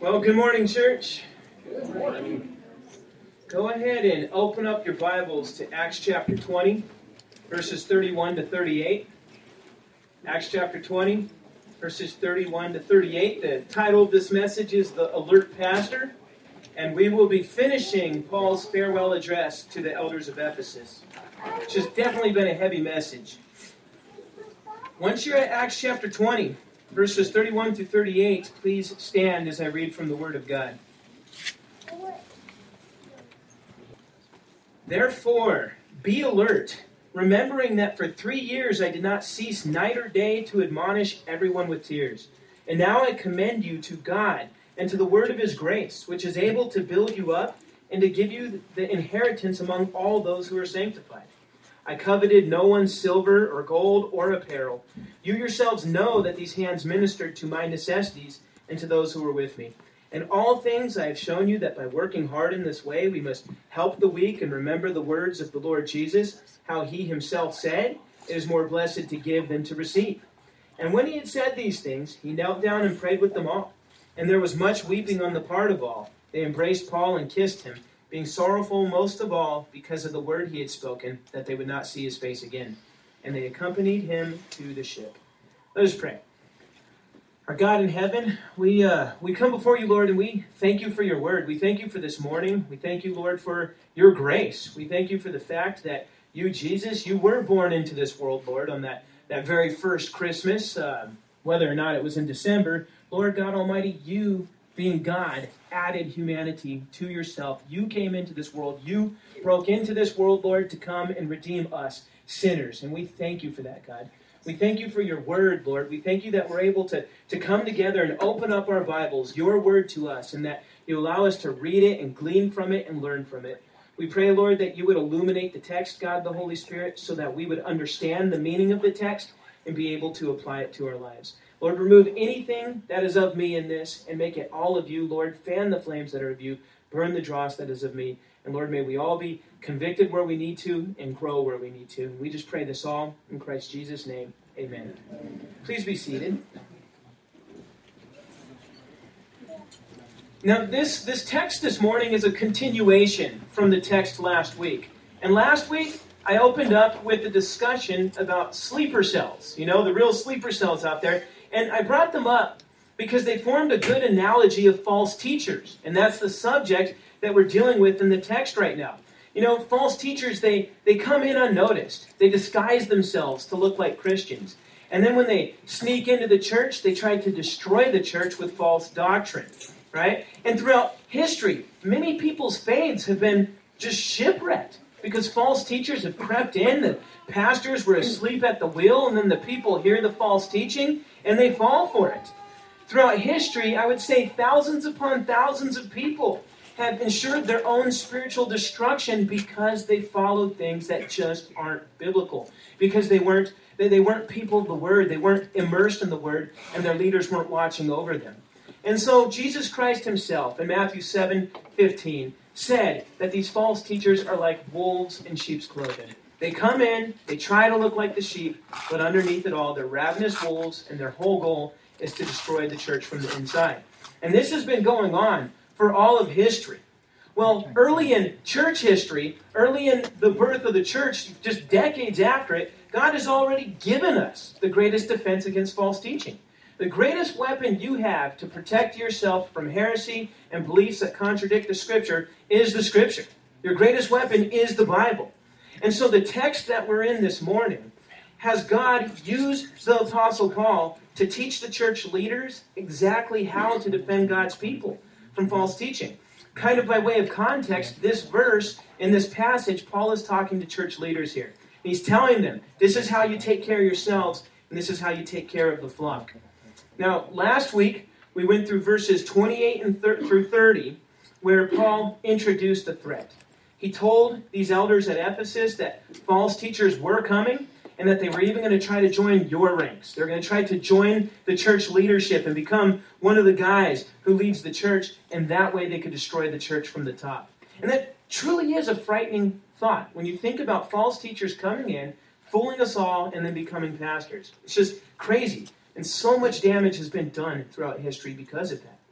Well, good morning, church. Good morning. Go ahead and open up your Bibles to Acts chapter 20, verses 31 to 38. Acts chapter 20, verses 31 to 38. The title of this message is The Alert Pastor, and we will be finishing Paul's farewell address to the elders of Ephesus, which has definitely been a heavy message. Once you're at Acts chapter 20, verses 31 through 38, please stand as I read from the Word of God. Therefore, be alert, remembering that for 3 years I did not cease night or day to admonish everyone with tears. And now I commend you to God and to the word of His grace, which is able to build you up and to give you the inheritance among all those who are sanctified. I coveted no one's silver or gold or apparel. You yourselves know that these hands ministered to my necessities and to those who were with me. In all things I have shown you that by working hard in this way we must help the weak and remember the words of the Lord Jesus, how He Himself said, "It is more blessed to give than to receive." And when He had said these things, He knelt down and prayed with them all. And there was much weeping on the part of all. They embraced Paul and kissed him, being sorrowful most of all because of the word he had spoken, that they would not see his face again. And they accompanied him to the ship. Let us pray. Our God in heaven, we come before you, Lord, and we thank you for your word. We thank you for this morning. We thank you, Lord, for your grace. We thank you for the fact that you, Jesus, you were born into this world, Lord, on that very first Christmas, whether or not it was in December. Lord God Almighty, you, being God, added humanity to yourself. You came into this world. You broke into this world, Lord, to come and redeem us, sinners. And we thank you for that, God. We thank you for your word, Lord. We thank you that we're able to come together and open up our Bibles, your word to us, and that you allow us to read it and glean from it and learn from it. We pray, Lord, that you would illuminate the text, God, the Holy Spirit, so that we would understand the meaning of the text and be able to apply it to our lives. Lord, remove anything that is of me in this and make it all of you, Lord. Fan the flames that are of you. Burn the dross that is of me. And Lord, may we all be convicted where we need to and grow where we need to. And we just pray this all in Christ Jesus' name. Amen. Please be seated. Now, this text this morning is a continuation from the text last week. And last week, I opened up with a discussion about sleeper cells. You know, the real sleeper cells out there. And I brought them up because they formed a good analogy of false teachers. And that's the subject that we're dealing with in the text right now. You know, false teachers, they come in unnoticed. They disguise themselves to look like Christians. And then when they sneak into the church, they try to destroy the church with false doctrine, right? And throughout history, many people's faiths have been just shipwrecked because false teachers have crept in. The pastors were asleep at the wheel, and then the people hear the false teaching, and they fall for it. Throughout history, I would say thousands upon thousands of people have ensured their own spiritual destruction because they followed things that just aren't biblical. Because they weren't people of the Word. They weren't immersed in the Word, and their leaders weren't watching over them. And so Jesus Christ himself, in Matthew 7:15, said that these false teachers are like wolves in sheep's clothing. They come in, they try to look like the sheep, but underneath it all, they're ravenous wolves, and their whole goal is to destroy the church from the inside. And this has been going on for all of history. Well, early in church history, early in the birth of the church, just decades after it, God has already given us the greatest defense against false teaching. The greatest weapon you have to protect yourself from heresy and beliefs that contradict the Scripture is the Scripture. Your greatest weapon is the Bible. And so the text that we're in this morning has God used the Apostle Paul to teach the church leaders exactly how to defend God's people from false teaching. Kind of by way of context, this verse in this passage, Paul is talking to church leaders here. He's telling them, this is how you take care of yourselves, and this is how you take care of the flock. Now, last week, we went through verses 28 through 30, where Paul introduced the threat. He told these elders at Ephesus that false teachers were coming, and that they were even going to try to join your ranks. They're going to try to join the church leadership and become one of the guys who leads the church, and that way they could destroy the church from the top. And that truly is a frightening thought when you think about false teachers coming in, fooling us all, and then becoming pastors. It's just crazy. And so much damage has been done throughout history because of that.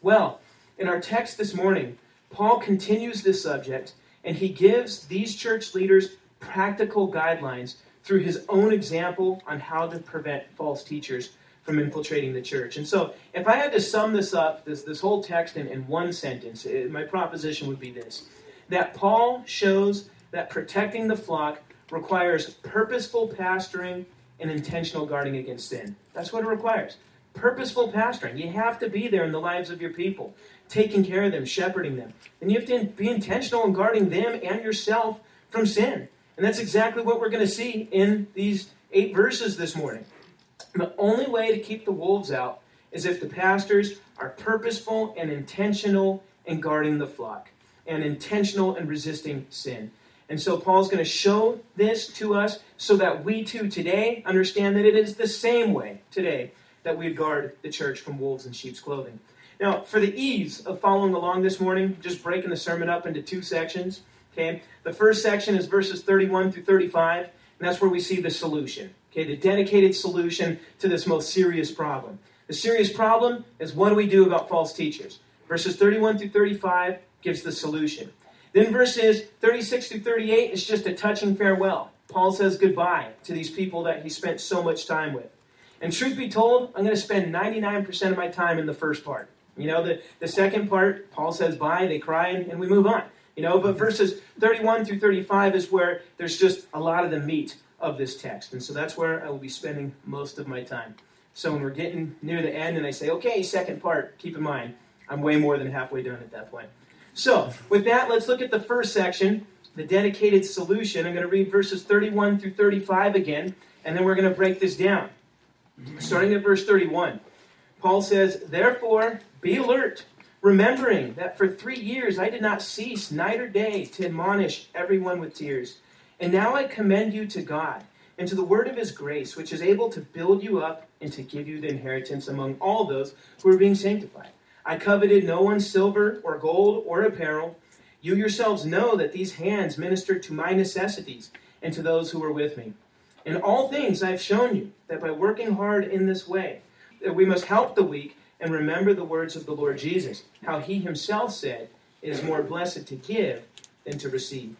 Well, in our text this morning, Paul continues this subject, and he gives these church leaders practical guidelines through his own example on how to prevent false teachers from infiltrating the church. And so, if I had to sum this up, this whole text in one sentence, my proposition would be this: that Paul shows that protecting the flock requires purposeful pastoring and intentional guarding against sin. That's what it requires. Purposeful pastoring. You have to be there in the lives of your people, taking care of them, shepherding them. And you have to be intentional in guarding them and yourself from sin. And that's exactly what we're going to see in these 8 verses this morning. The only way to keep the wolves out is if the pastors are purposeful and intentional in guarding the flock, and intentional in resisting sin. And so Paul's going to show this to us so that we too today understand that it is the same way today that we guard the church from wolves in sheep's clothing. Now, for the ease of following along this morning, just breaking the sermon up into 2 sections. Okay, the first section is verses 31 through 35, and that's where we see the solution. Okay, the dedicated solution to this most serious problem. The serious problem is, what do we do about false teachers? Verses 31 through 35 gives the solution. Then verses 36 through 38 is just a touching farewell. Paul says goodbye to these people that he spent so much time with. And truth be told, I'm going to spend 99% of my time in the first part. You know, the second part, Paul says bye, they cry, and we move on. You know, but verses 31 through 35 is where there's just a lot of the meat of this text. And so that's where I will be spending most of my time. So when we're getting near the end and I say, okay, second part, keep in mind, I'm way more than halfway done at that point. So with that, let's look at the first section, the dedicated solution. I'm going to read verses 31 through 35 again, and then we're going to break this down. Starting at verse 31, Paul says, "Therefore, be alert, remembering that for 3 years I did not cease night or day to admonish everyone with tears. And now I commend you to God and to the word of his grace, which is able to build you up and to give you the inheritance among all those who are being sanctified. I coveted no one's silver or gold or apparel. You yourselves know that these hands ministered to my necessities and to those who were with me. In all things I have shown you that by working hard in this way, that we must help the weak and remember the words of the Lord Jesus, how he himself said, it is more blessed to give than to receive."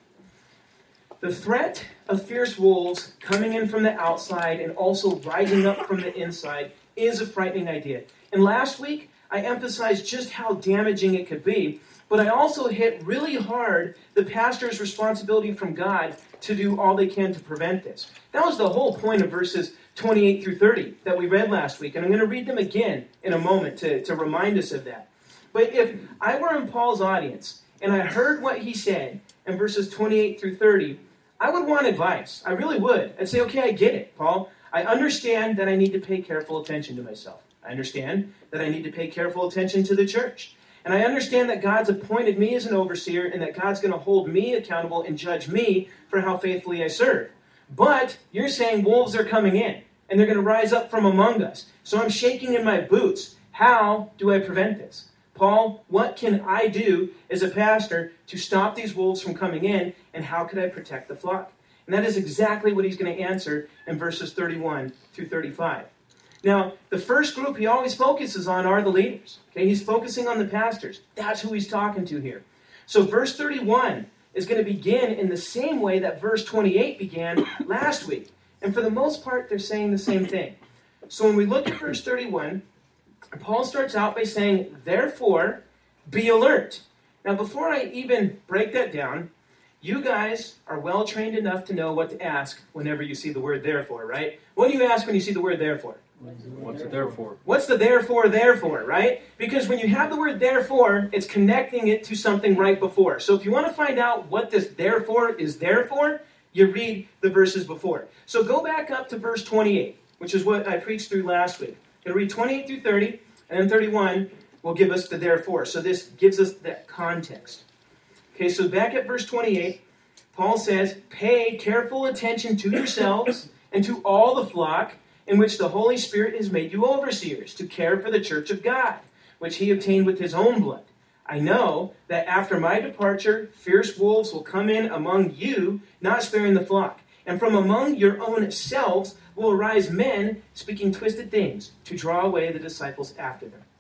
The threat of fierce wolves coming in from the outside and also rising up from the inside is a frightening idea. And last week, I emphasized just how damaging it could be, but I also hit really hard the pastor's responsibility from God to do all they can to prevent this. That was the whole point of verses 28 through 30 that we read last week, and I'm going to read them again in a moment to remind us of that. But if I were in Paul's audience and I heard what he said in verses 28 through 30, I would want advice. I really would. I'd say, okay, I get it, Paul. I understand that I need to pay careful attention to myself. I understand that I need to pay careful attention to the church. And I understand that God's appointed me as an overseer and that God's going to hold me accountable and judge me for how faithfully I serve. But you're saying wolves are coming in and they're going to rise up from among us. So I'm shaking in my boots. How do I prevent this? Paul, what can I do as a pastor to stop these wolves from coming in, and how could I protect the flock? And that is exactly what he's going to answer in verses 31 through 35. Now, the first group he always focuses on are the leaders. Okay, he's focusing on the pastors. That's who he's talking to here. So verse 31 is going to begin in the same way that verse 28 began last week. And for the most part, they're saying the same thing. So when we look at verse 31, Paul starts out by saying, "Therefore, be alert." Now, before I even break that down, you guys are well trained enough to know what to ask whenever you see the word therefore, right? What do you ask when you see the word therefore? What's it there for? What's the therefore, right? Because when you have the word therefore, it's connecting it to something right before. So if you want to find out what this therefore is there for, you read the verses before. So go back up to verse 28, which is what I preached through last week. I'm going to read 28 through 30, and then 31 will give us the therefore. So this gives us that context. Okay, so back at verse 28, Paul says, "Pay careful attention to yourselves and to all the flock in which the Holy Spirit has made you overseers, to care for the church of God, which he obtained with his own blood. I know that after my departure, fierce wolves will come in among you, not sparing the flock. And from among your own selves will arise men speaking twisted things to draw away the disciples after them."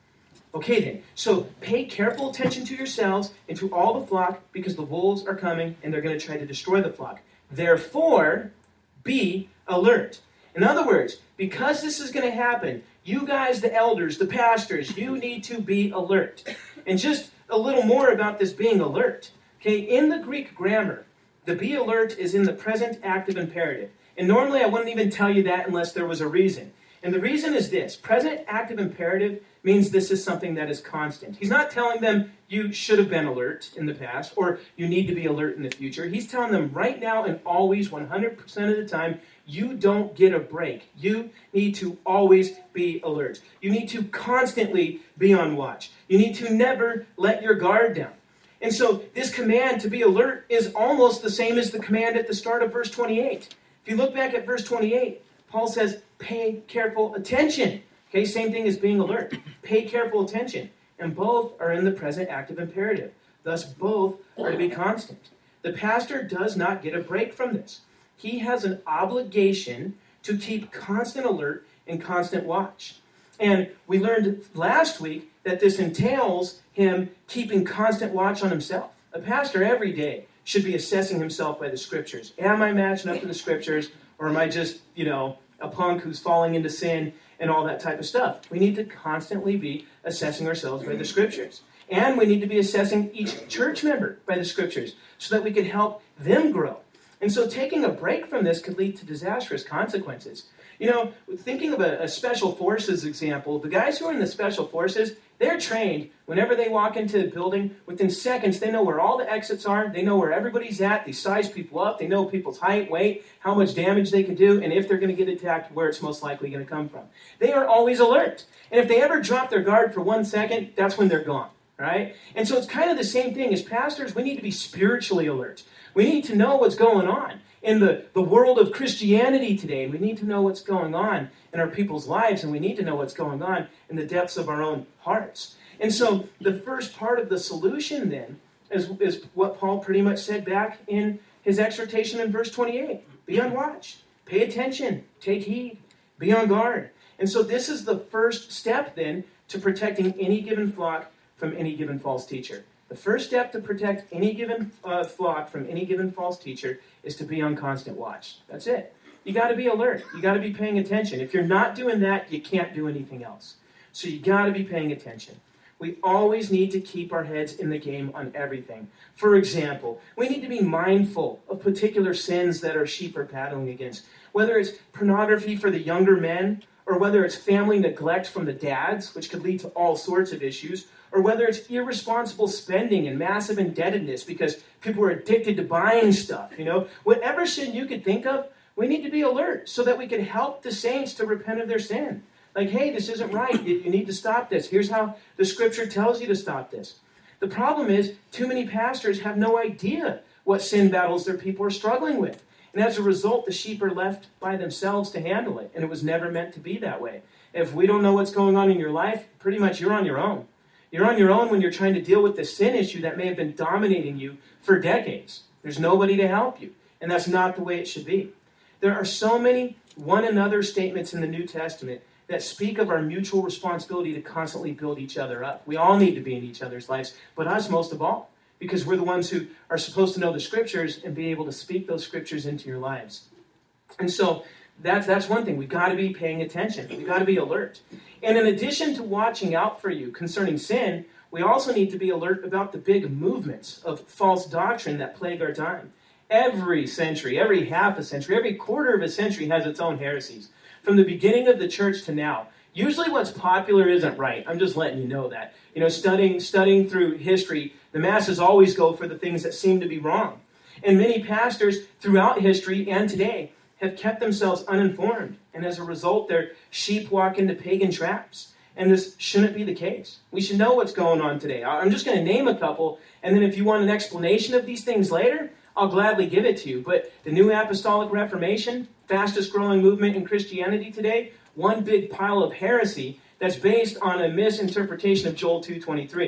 Okay then, so pay careful attention to yourselves and to all the flock, because the wolves are coming and they're going to try to destroy the flock. Therefore, be alert. In other words, because this is going to happen, you guys, the elders, the pastors, you need to be alert. And just a little more about this being alert. Okay, in the Greek grammar, the be alert is in the present active imperative. And normally I wouldn't even tell you that unless there was a reason. And the reason is this. Present active imperative means this is something that is constant. He's not telling them you should have been alert in the past or you need to be alert in the future. He's telling them right now and always, 100% of the time, you don't get a break. You need to always be alert. You need to constantly be on watch. You need to never let your guard down. And so this command to be alert is almost the same as the command at the start of verse 28. If you look back at verse 28, Paul says, pay careful attention. Okay, same thing as being alert. Pay careful attention. And both are in the present active imperative. Thus, both are to be constant. The pastor does not get a break from this. He has an obligation to keep constant alert and constant watch. And we learned last week that this entails him keeping constant watch on himself. A pastor every day should be assessing himself by the Scriptures. Am I matching up to the Scriptures, or am I just, a punk who's falling into sin and all that type of stuff? We need to constantly be assessing ourselves by the Scriptures. And we need to be assessing each church member by the Scriptures so that we can help them grow. And so taking a break from this could lead to disastrous consequences. Thinking of a special forces example, the guys who are in the special forces, they're trained whenever they walk into a building, within seconds, they know where all the exits are, they know where everybody's at, they size people up, they know people's height, weight, how much damage they can do, and if they're going to get attacked, where it's most likely going to come from. They are always alert. And if they ever drop their guard for 1 second, that's when they're gone, right? And so it's kind of the same thing. As pastors, we need to be spiritually alert. We need to know what's going on in the world of Christianity today. We need to know what's going on in our people's lives, and we need to know what's going on in the depths of our own hearts. And so the first part of the solution then is what Paul pretty much said back in his exhortation in verse 28. Be on watch. Pay attention. Take heed. Be on guard. And so this is the first step then to protecting any given flock from any given false teacher. The first step to protect any given flock from any given false teacher is to be on constant watch. That's it. You got to be alert. You got to be paying attention. If you're not doing that, you can't do anything else. So you got to be paying attention. We always need to keep our heads in the game on everything. For example, we need to be mindful of particular sins that our sheep are battling against. Whether it's pornography for the younger men, or whether it's family neglect from the dads, which could lead to all sorts of issues, or whether it's irresponsible spending and massive indebtedness because people are addicted to buying stuff. Whatever sin you could think of, we need to be alert so that we can help the saints to repent of their sin. Like, hey, this isn't right. You need to stop this. Here's how the Scripture tells you to stop this. The problem is, too many pastors have no idea what sin battles their people are struggling with. And as a result, the sheep are left by themselves to handle it. And it was never meant to be that way. If we don't know what's going on in your life, pretty much you're on your own. You're on your own when you're trying to deal with the sin issue that may have been dominating you for decades. There's nobody to help you. And that's not the way it should be. There are so many one another statements in the New Testament that speak of our mutual responsibility to constantly build each other up. We all need to be in each other's lives, but us most of all, because we're the ones who are supposed to know the Scriptures and be able to speak those Scriptures into your lives. And so that's one thing. We've got to be paying attention. We've got to be alert. And in addition to watching out for you concerning sin, we also need to be alert about the big movements of false doctrine that plague our time. Every century, every half a century, every quarter of a century has its own heresies. From the beginning of the church to now, usually what's popular isn't right. I'm just letting you know that. Studying through history, the masses always go for the things that seem to be wrong. And many pastors throughout history and today have kept themselves uninformed. And as a result, their sheep walk into pagan traps. And this shouldn't be the case. We should know what's going on today. I'm just going to name a couple, and then if you want an explanation of these things later, I'll gladly give it to you. But the New Apostolic Reformation, fastest growing movement in Christianity today, one big pile of heresy that's based on a misinterpretation of Joel 2:23.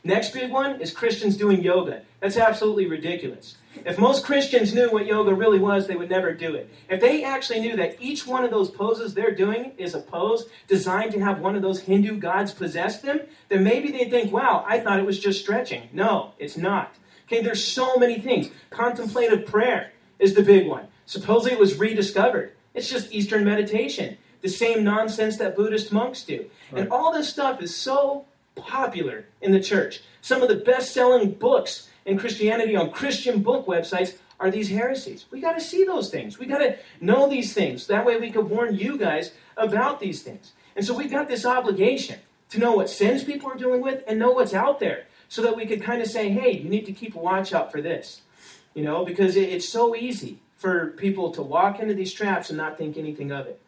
Next big one is Christians doing yoga. That's absolutely ridiculous. If most Christians knew what yoga really was, they would never do it. If they actually knew that each one of those poses they're doing is a pose designed to have one of those Hindu gods possess them, then maybe they'd think, wow, I thought it was just stretching. No, it's not. Okay, there's so many things. Contemplative prayer is the big one. Supposedly it was rediscovered. It's just Eastern meditation. The same nonsense that Buddhist monks do. Right. And all this stuff is so popular in the church. Some of the best-selling books in Christianity on Christian book websites are these heresies. We got to see those things. We got to know these things. That way we could warn you guys about these things. And so we've got this obligation to know what sins people are dealing with and know what's out there so that we could kind of say, hey, you need to keep a watch out for this. You know, because it's so easy for people to walk into these traps and not think anything of it.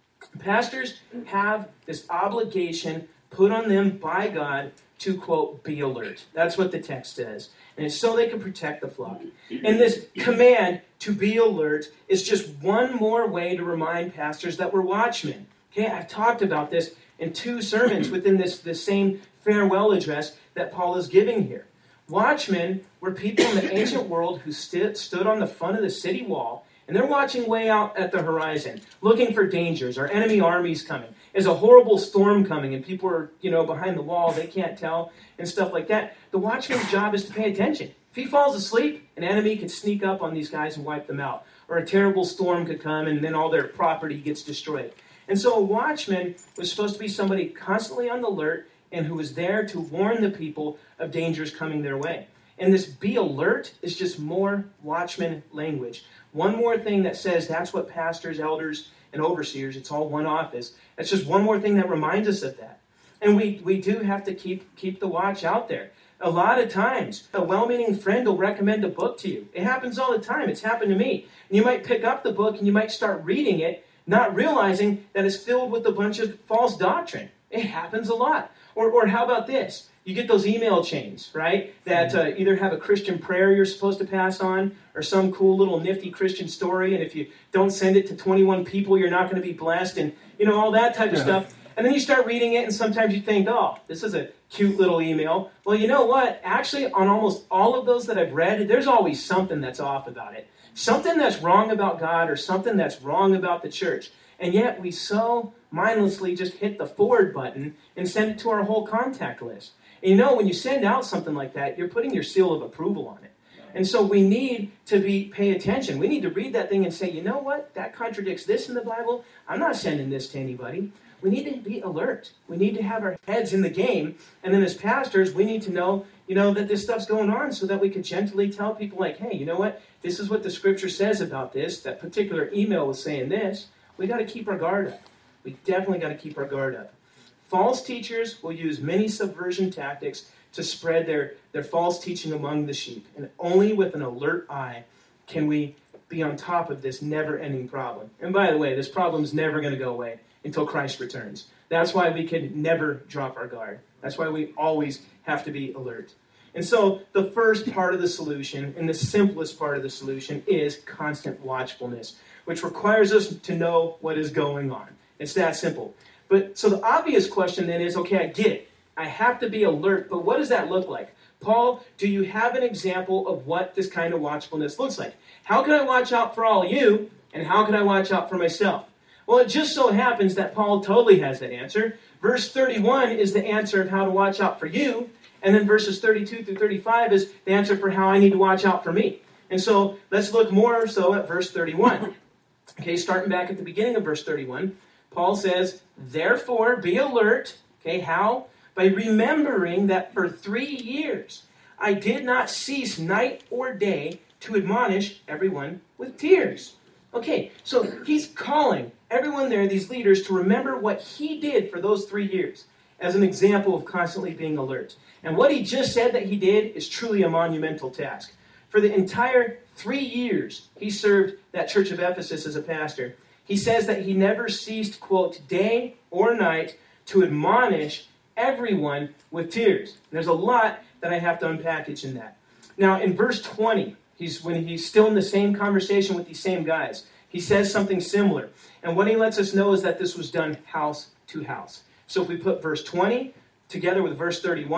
Pastors have this obligation put on them by God to, quote, be alert. That's what the text says. And it's so they can protect the flock. And this command to be alert is just one more way to remind pastors that we're watchmen. Okay, I've talked about this in 2 sermons within this same farewell address that Paul is giving here. Watchmen were people in the ancient world who stood on the front of the city wall, and they're watching way out at the horizon, looking for dangers, or enemy armies coming. There's a horrible storm coming, and people are, behind the wall, they can't tell, and stuff like that. The watchman's job is to pay attention. If he falls asleep, an enemy could sneak up on these guys and wipe them out. Or a terrible storm could come, and then all their property gets destroyed. And so a watchman was supposed to be somebody constantly on the alert, and who was there to warn the people of dangers coming their way. And this be alert is just more watchman language. One more thing that says that's what pastors, elders, and overseers, it's all one office. That's just one more thing that reminds us of that. And we do have to keep the watch out there. A lot of times, a well-meaning friend will recommend a book to you. It happens all the time. It's happened to me. And you might pick up the book and you might start reading it, not realizing that it's filled with a bunch of false doctrine. It happens a lot. Or how about this? You get those email chains, right? That either have a Christian prayer you're supposed to pass on, or some cool little nifty Christian story, and if you don't send it to 21 people, you're not going to be blessed, and all that type of stuff. And then you start reading it, and sometimes you think, oh, this is a cute little email. Well, you know what? Actually, on almost all of those that I've read, there's always something that's off about it. Something that's wrong about God, or something that's wrong about the church. And yet we so mindlessly just hit the forward button and send it to our whole contact list. And when you send out something like that, you're putting your seal of approval on it. And so we need to pay attention. We need to read that thing and say, you know what? That contradicts this in the Bible. I'm not sending this to anybody. We need to be alert. We need to have our heads in the game. And then as pastors, we need to know, that this stuff's going on so that we can gently tell people like, hey, you know what? This is what the scripture says about this. That particular email was saying this. We got to keep our guard up. We definitely got to keep our guard up. False teachers will use many subversion tactics to spread their false teaching among the sheep. And only with an alert eye can we be on top of this never-ending problem. And by the way, this problem is never going to go away until Christ returns. That's why we can never drop our guard. That's why we always have to be alert. And so the first part of the solution, and the simplest part of the solution, is constant watchfulness, which requires us to know what is going on. It's that simple. But so the obvious question then is, okay, I get it. I have to be alert, but what does that look like? Paul, do you have an example of what this kind of watchfulness looks like? How can I watch out for all you, and how can I watch out for myself? Well, it just so happens that Paul totally has that answer. Verse 31 is the answer of how to watch out for you, and then verses 32 through 35 is the answer for how I need to watch out for me. And so let's look more so at verse 31. Okay, starting back at the beginning of verse 31, Paul says, therefore be alert. Okay, how? By remembering that for 3 years I did not cease night or day to admonish everyone with tears. Okay, so he's calling everyone there, these leaders, to remember what he did for those 3 years as an example of constantly being alert. And what he just said that he did is truly a monumental task. For the entire 3 years he served that church of Ephesus as a pastor, he says that he never ceased, quote, day or night to admonish everyone with tears. There's a lot that I have to unpackage in that. Now, in verse 20, when he's still in the same conversation with these same guys, he says something similar. And what he lets us know is that this was done house to house. So if we put verse 20 together with verse 31,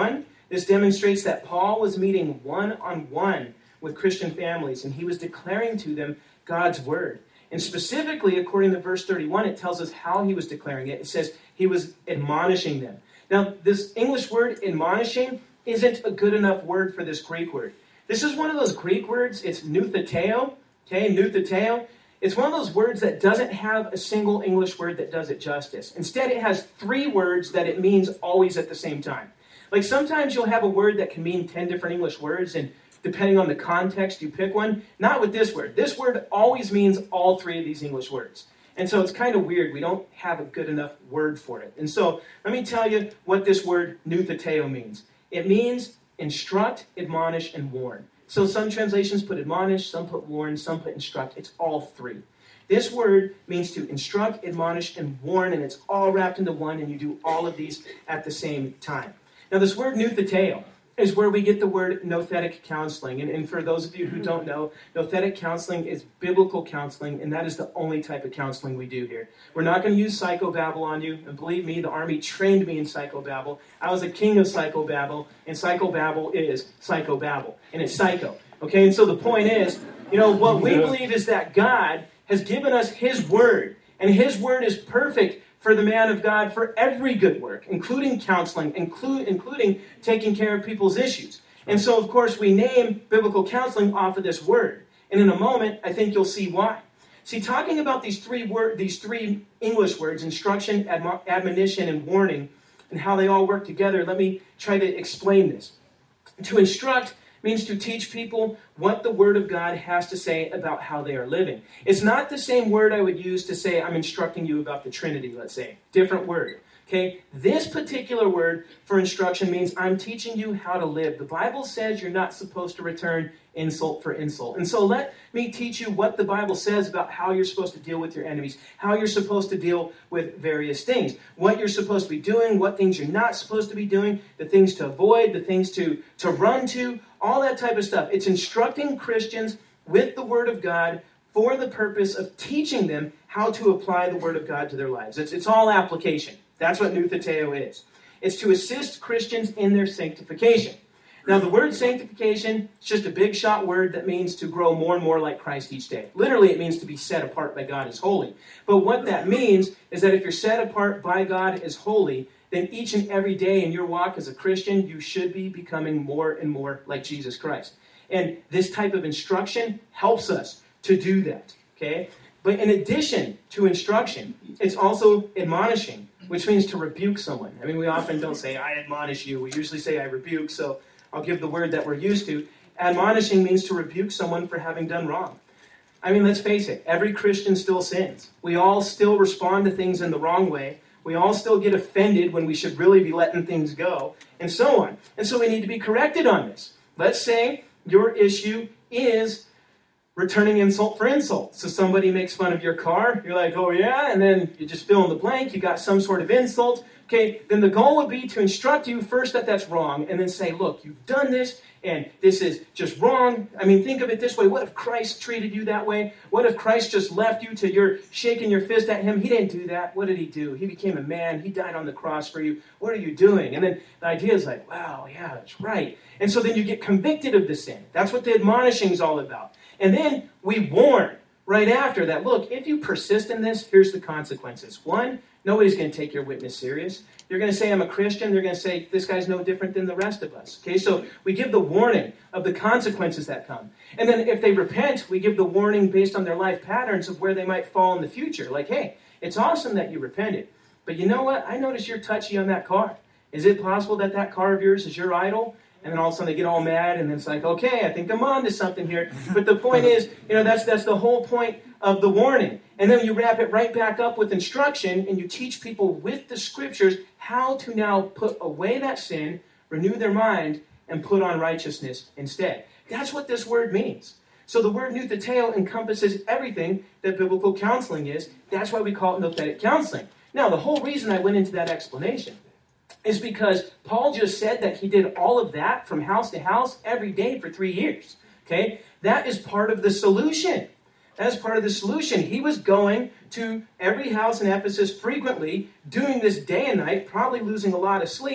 This demonstrates that Paul was meeting one-on-one with Christian families, and he was declaring to them God's word. And specifically, according to verse 31, it tells us how he was declaring it. It says he was admonishing them. Now, this English word, admonishing, isn't a good enough word for this Greek word. This is one of those Greek words. It's noutheteo. Okay, noutheteo. It's one of those words that doesn't have a single English word that does it justice. Instead, it has 3 words that it means always at the same time. Like sometimes you'll have a word that can mean 10 different English words, and depending on the context, you pick one. Not with this word. This word always means all 3 of these English words. And so it's kind of weird. We don't have a good enough word for it. And so let me tell you what this word noutheteo means. It means instruct, admonish, and warn. So some translations put admonish, some put warn, some put instruct. It's all 3. This word means to instruct, admonish, and warn, and it's all wrapped into one, and you do all of these at the same time. Now, this word noutheteo is where we get the word nouthetic counseling. And for those of you who don't know, nouthetic counseling is biblical counseling, and that is the only type of counseling we do here. We're not going to use psychobabble on you. And believe me, the Army trained me in psychobabble. I was a king of psychobabble, and psychobabble is psychobabble, and it's psycho. Okay, and so the point is, what we believe is that God has given us his word, and his word is perfect for the man of God for every good work, including counseling, including taking care of people's issues. And so, of course, we name biblical counseling off of this word. And in a moment, I think you'll see why. See, talking about these three English words, instruction, admonition, and warning, and how they all work together, let me try to explain this. To instruct means to teach people what the Word of God has to say about how they are living. It's not the same word I would use to say I'm instructing you about the Trinity, let's say. Different word. Okay? This particular word for instruction means I'm teaching you how to live. The Bible says you're not supposed to return insult for insult. And so let me teach you what the Bible says about how you're supposed to deal with your enemies, how you're supposed to deal with various things, what you're supposed to be doing, what things you're not supposed to be doing, the things to avoid, the things to run to, all that type of stuff. It's instructing Christians with the Word of God for the purpose of teaching them how to apply the Word of God to their lives. It's all application. That's what noutheteo is. It's to assist Christians in their sanctification. Now, the word sanctification is just a big shot word that means to grow more and more like Christ each day. Literally, it means to be set apart by God as holy. But what that means is that if you're set apart by God as holy, then each and every day in your walk as a Christian, you should be becoming more and more like Jesus Christ. And this type of instruction helps us to do that, okay? But in addition to instruction, it's also admonishing, which means to rebuke someone. I mean, we often don't say, I admonish you. We usually say, I rebuke, so I'll give the word that we're used to. Admonishing means to rebuke someone for having done wrong. I mean, let's face it, every Christian still sins. We all still respond to things in the wrong way. We all still get offended when we should really be letting things go, and so on. And so we need to be corrected on this. Let's say your issue is returning insult for insult. So somebody makes fun of your car, you're like, oh yeah, and then you just fill in the blank, you got some sort of insult. Okay, then the goal would be to instruct you first that that's wrong, and then say, look, you've done this, and this is just wrong. I mean, think of it this way. What if Christ treated you that way? What if Christ just left you to your shaking your fist at him? He didn't do that. What did he do? He became a man. He died on the cross for you. What are you doing? And then the idea is like, wow, yeah, that's right. And so then you get convicted of the sin. That's what the admonishing is all about. And then we warn right after that, look, if you persist in this, here's the consequences. 1, nobody's going to take your witness serious. You're going to say, I'm a Christian. They're going to say, this guy's no different than the rest of us. Okay, so we give the warning of the consequences that come. And then if they repent, we give the warning based on their life patterns of where they might fall in the future. Like, hey, it's awesome that you repented. But you know what? I notice you're touchy on that car. Is it possible that that car of yours is your idol? And then all of a sudden they get all mad, and then it's like, okay, I think I'm on to something here. But the point is, that's the whole point of the warning. And then you wrap it right back up with instruction, and you teach people with the scriptures how to now put away that sin, renew their mind, and put on righteousness instead. That's what this word means. So the word noutheteo encompasses everything that biblical counseling is. That's why we call it nouthetic counseling. Now, the whole reason I went into that explanation is because Paul just said that he did all of that from house to house every day for 3 years. Okay? That is part of the solution. That is part of the solution. He was going to every house in Ephesus frequently, doing this day and night, probably losing a lot of sleep.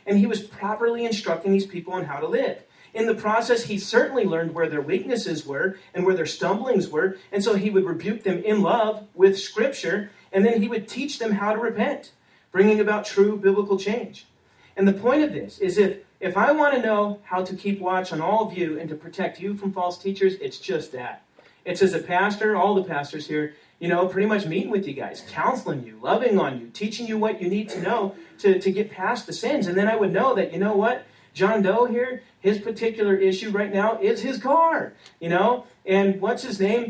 and he was properly instructing these people on how to live. In the process, he certainly learned where their weaknesses were and where their stumblings were, and so he would rebuke them in love with Scripture, and then he would teach them how to repent, bringing about true biblical change. And the point of this is if I want to know how to keep watch on all of you and to protect you from false teachers, it's just that. It's as a pastor, all the pastors here, pretty much meeting with you guys, counseling you, loving on you, teaching you what you need to know to get past the sins. And then I would know that, you know what? John Doe here, his particular issue right now is his car, and what's his name?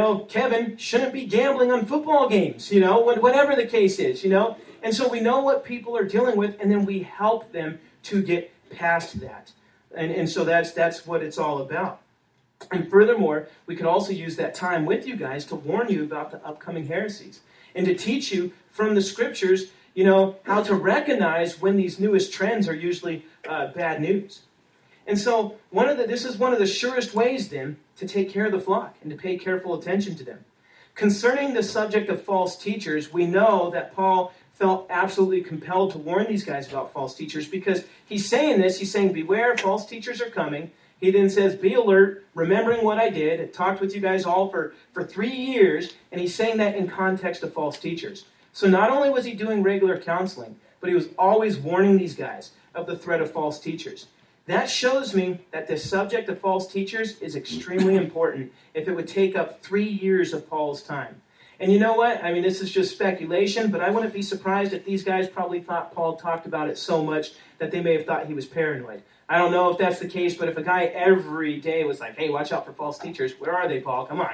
Kevin shouldn't be gambling on football games, whatever the case is, And so we know what people are dealing with, and then we help them to get past that. And so that's what it's all about. And furthermore, we could also use that time with you guys to warn you about the upcoming heresies and to teach you from the Scriptures, how to recognize when these newest trends are usually bad news. And so this is one of the surest ways then to take care of the flock and to pay careful attention to them. Concerning the subject of false teachers, we know that Paul felt absolutely compelled to warn these guys about false teachers because he's saying, beware, false teachers are coming. He then says, be alert, remembering what I did. I talked with you guys all for 3 years, and he's saying that in context of false teachers. So not only was he doing regular counseling, but he was always warning these guys of the threat of false teachers. That shows me that the subject of false teachers is extremely important if it would take up 3 years of Paul's time. And you know what? I mean, this is just speculation, but I wouldn't be surprised if these guys probably thought Paul talked about it so much that they may have thought he was paranoid. I don't know if that's the case, but if a guy every day was like, hey, watch out for false teachers, where are they, Paul? Come on,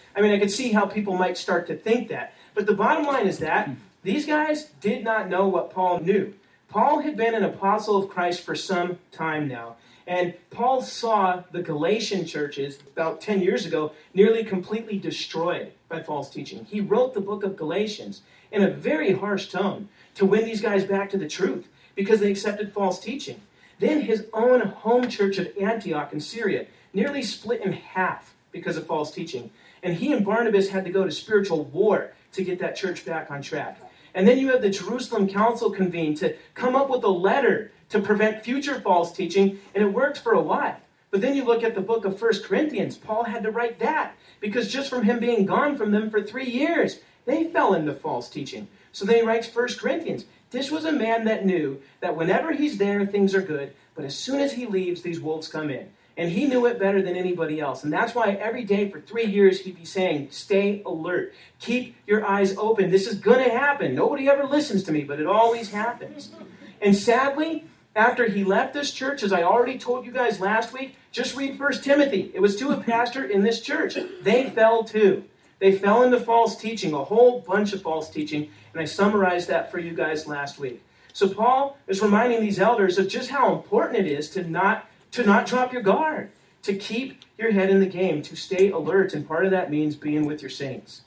I could see how people might start to think that. But the bottom line is that these guys did not know what Paul knew. Paul had been an apostle of Christ for some time now. And Paul saw the Galatian churches about 10 years ago nearly completely destroyed by false teaching. He wrote the book of Galatians in a very harsh tone to win these guys back to the truth because they accepted false teaching. Then his own home church of Antioch in Syria nearly split in half because of false teaching. And he and Barnabas had to go to spiritual war to get that church back on track. And then you have the Jerusalem Council convened to come up with a letter to prevent future false teaching, and it worked for a while. But then you look at the book of 1 Corinthians, Paul had to write that, because just from him being gone from them for 3 years, they fell into false teaching. So then he writes 1 Corinthians. This was a man that knew that whenever he's there, things are good, but as soon as he leaves, these wolves come in. And he knew it better than anybody else. And that's why every day for 3 years, he'd be saying, stay alert. Keep your eyes open. This is going to happen. Nobody ever listens to me, but it always happens. And sadly, after he left this church, as I already told you guys last week, just read 1 Timothy. It was to a pastor in this church. They fell too. They fell into false teaching, a whole bunch of false teaching, and I summarized that for you guys last week. So Paul is reminding these elders of just how important it is to not drop your guard, to keep your head in the game, to stay alert, and part of that means being with your saints.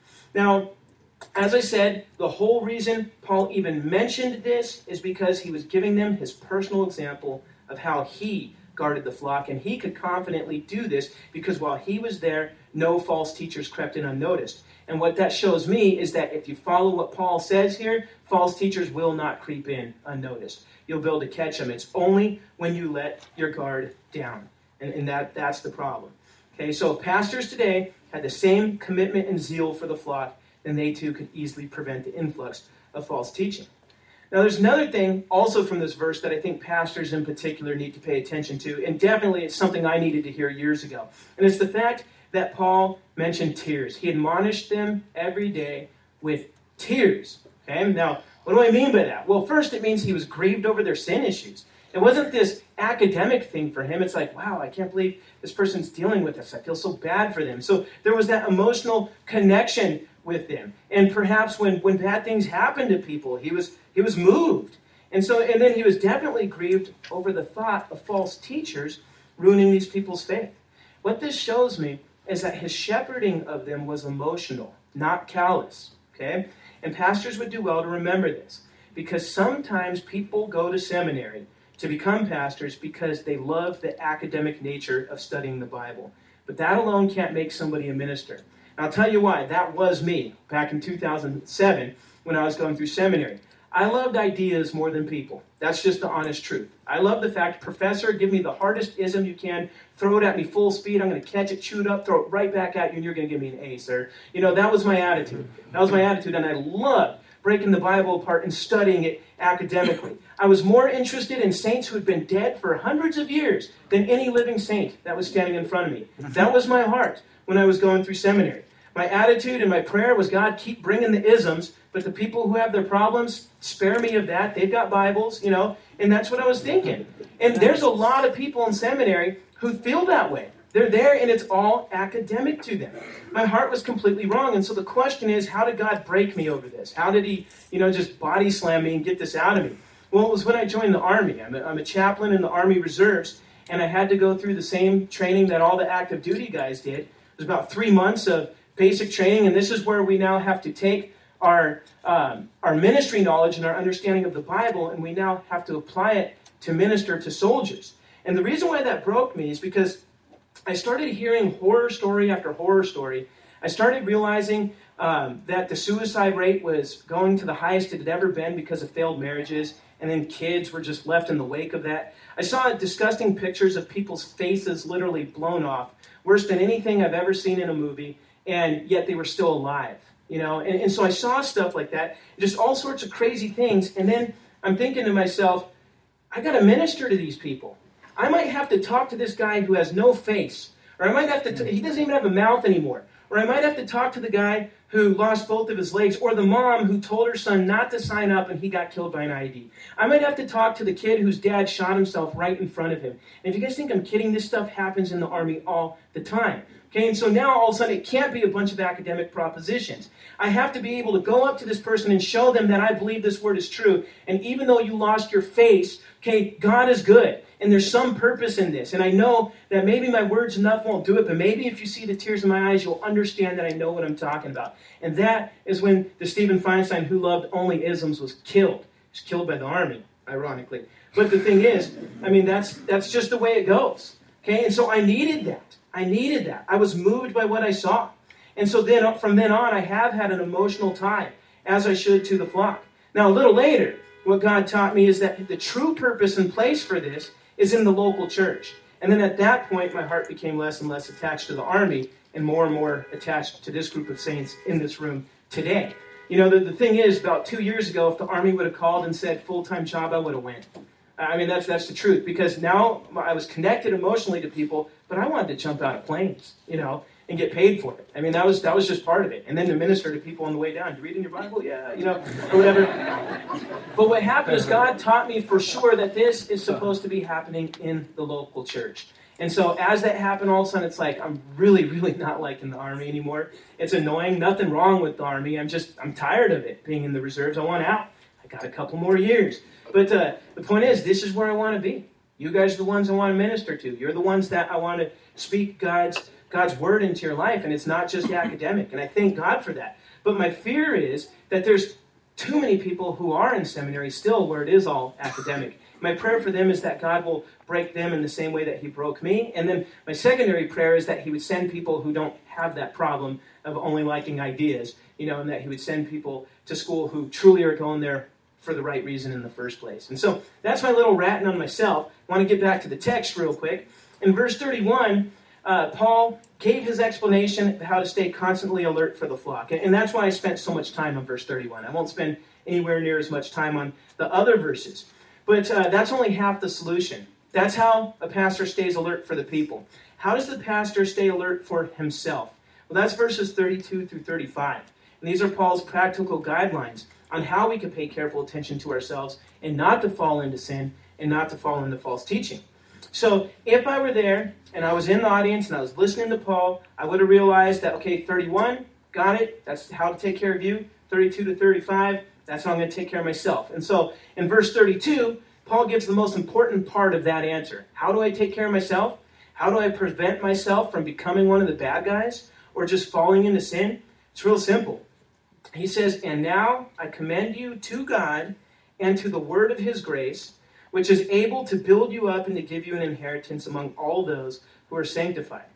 Now, as I said, the whole reason Paul even mentioned this is because he was giving them his personal example of how he guarded the flock, and he could confidently do this because while he was there, no false teachers crept in unnoticed. And what that shows me is that if you follow what Paul says here, false teachers will not creep in unnoticed. You'll be able to catch them. It's only when you let your guard down, and that's the problem. Okay, so if pastors today had the same commitment and zeal for the flock, then they too could easily prevent the influx of false teaching. Now, there's another thing also from this verse that I think pastors in particular need to pay attention to, and definitely it's something I needed to hear years ago. And it's the fact that Paul mentioned tears. He admonished them every day with tears. Okay? Now, what do I mean by that? Well, first, it means he was grieved over their sin issues. It wasn't this academic thing for him. It's like, wow, I can't believe this person's dealing with this. I feel so bad for them. So there was that emotional connection with them. And perhaps when bad things happened to people, he was moved. And then he was definitely grieved over the thought of false teachers ruining these people's faith. What this shows me is that his shepherding of them was emotional, not callous. Okay? And pastors would do well to remember this, because sometimes people go to seminary to become pastors because they love the academic nature of studying the Bible. But that alone can't make somebody a minister. And I'll tell you why. That was me back in 2007 when I was going through seminary. I loved ideas more than people. That's just the honest truth. I love the fact, professor, give me the hardest ism you can, throw it at me full speed, I'm going to catch it, chew it up, throw it right back at you, and you're going to give me an A, sir. That was my attitude. That was my attitude, and I loved breaking the Bible apart and studying it academically. I was more interested in saints who had been dead for hundreds of years than any living saint that was standing in front of me. That was my heart when I was going through seminary. My attitude and my prayer was, God, keep bringing the isms, but the people who have their problems, spare me of that. They've got Bibles, and that's what I was thinking. And there's a lot of people in seminary who feel that way. They're there, and it's all academic to them. My heart was completely wrong, and so the question is, how did God break me over this? How did he, just body slam me and get this out of me? Well, it was when I joined the Army. I'm a chaplain in the Army Reserves, and I had to go through the same training that all the active duty guys did. It was about 3 months of basic training, and this is where we now have to take our ministry knowledge and our understanding of the Bible, and we now have to apply it to minister to soldiers. And the reason why that broke me is because I started hearing horror story after horror story. I started realizing that the suicide rate was going to the highest it had ever been because of failed marriages, and then kids were just left in the wake of that. I saw disgusting pictures of people's faces literally blown off, worse than anything I've ever seen in a movie, and yet they were still alive. And so I saw stuff like that, just all sorts of crazy things, and then I'm thinking to myself, I got to minister to these people. I might have to talk to this guy who has no face, or I might have to, he doesn't even have a mouth anymore, or I might have to talk to the guy who lost both of his legs, or the mom who told her son not to sign up and he got killed by an IED. I might have to talk to the kid whose dad shot himself right in front of him. And if you guys think I'm kidding, this stuff happens in the Army all the time. Okay, and so now all of a sudden it can't be a bunch of academic propositions. I have to be able to go up to this person and show them that I believe this word is true. And even though you lost your face, okay, God is good. And there's some purpose in this. And I know that maybe my words enough won't do it, but maybe if you see the tears in my eyes, you'll understand that I know what I'm talking about. And that is when the Stephen Feinstein who loved only isms was killed. He was killed by the Army, ironically. But the thing is, that's just the way it goes. Okay, and so I needed that. I was moved by what I saw. And so then, from then on, I have had an emotional tie, as I should, to the flock. Now, a little later, what God taught me is that the true purpose and place for this is in the local church. And then at that point, my heart became less and less attached to the Army and more attached to this group of saints in this room today. The thing is, about 2 years ago, if the Army would have called and said full-time job, I would have went. That's the truth, because now I was connected emotionally to people, but I wanted to jump out of planes, and get paid for it. That was just part of it. And then to minister to people on the way down. You reading your Bible? Yeah, or whatever. But what happened is God taught me for sure that this is supposed to be happening in the local church. And so as that happened, all of a sudden it's like, I'm really, really not liking the Army anymore. It's annoying. Nothing wrong with the Army. I'm tired of it being in the reserves. I want out. I got a couple more years. But the point is, this is where I want to be. You guys are the ones I want to minister to. You're the ones that I want to speak God's word into your life, and it's not just academic, and I thank God for that. But my fear is that there's too many people who are in seminary still where it is all academic. My prayer for them is that God will break them in the same way that he broke me, and then my secondary prayer is that he would send people who don't have that problem of only liking ideas, and that he would send people to school who truly are going there for the right reason in the first place. And so that's my little ratting on myself. I want to get back to the text real quick. In verse 31, Paul gave his explanation of how to stay constantly alert for the flock. And that's why I spent so much time on verse 31. I won't spend anywhere near as much time on the other verses. But that's only half the solution. That's how a pastor stays alert for the people. How does the pastor stay alert for himself? Well, that's verses 32 through 35. And these are Paul's practical guidelines on how we can pay careful attention to ourselves and not to fall into sin and not to fall into false teaching. So if I were there and I was in the audience and I was listening to Paul, I would have realized that, okay, 31, got it. That's how to take care of you. 32 to 35, that's how I'm going to take care of myself. And so in verse 32, Paul gives the most important part of that answer. How do I take care of myself? How do I prevent myself from becoming one of the bad guys or just falling into sin? It's real simple. He says, and now I commend you to God and to the word of his grace, which is able to build you up and to give you an inheritance among all those who are sanctified.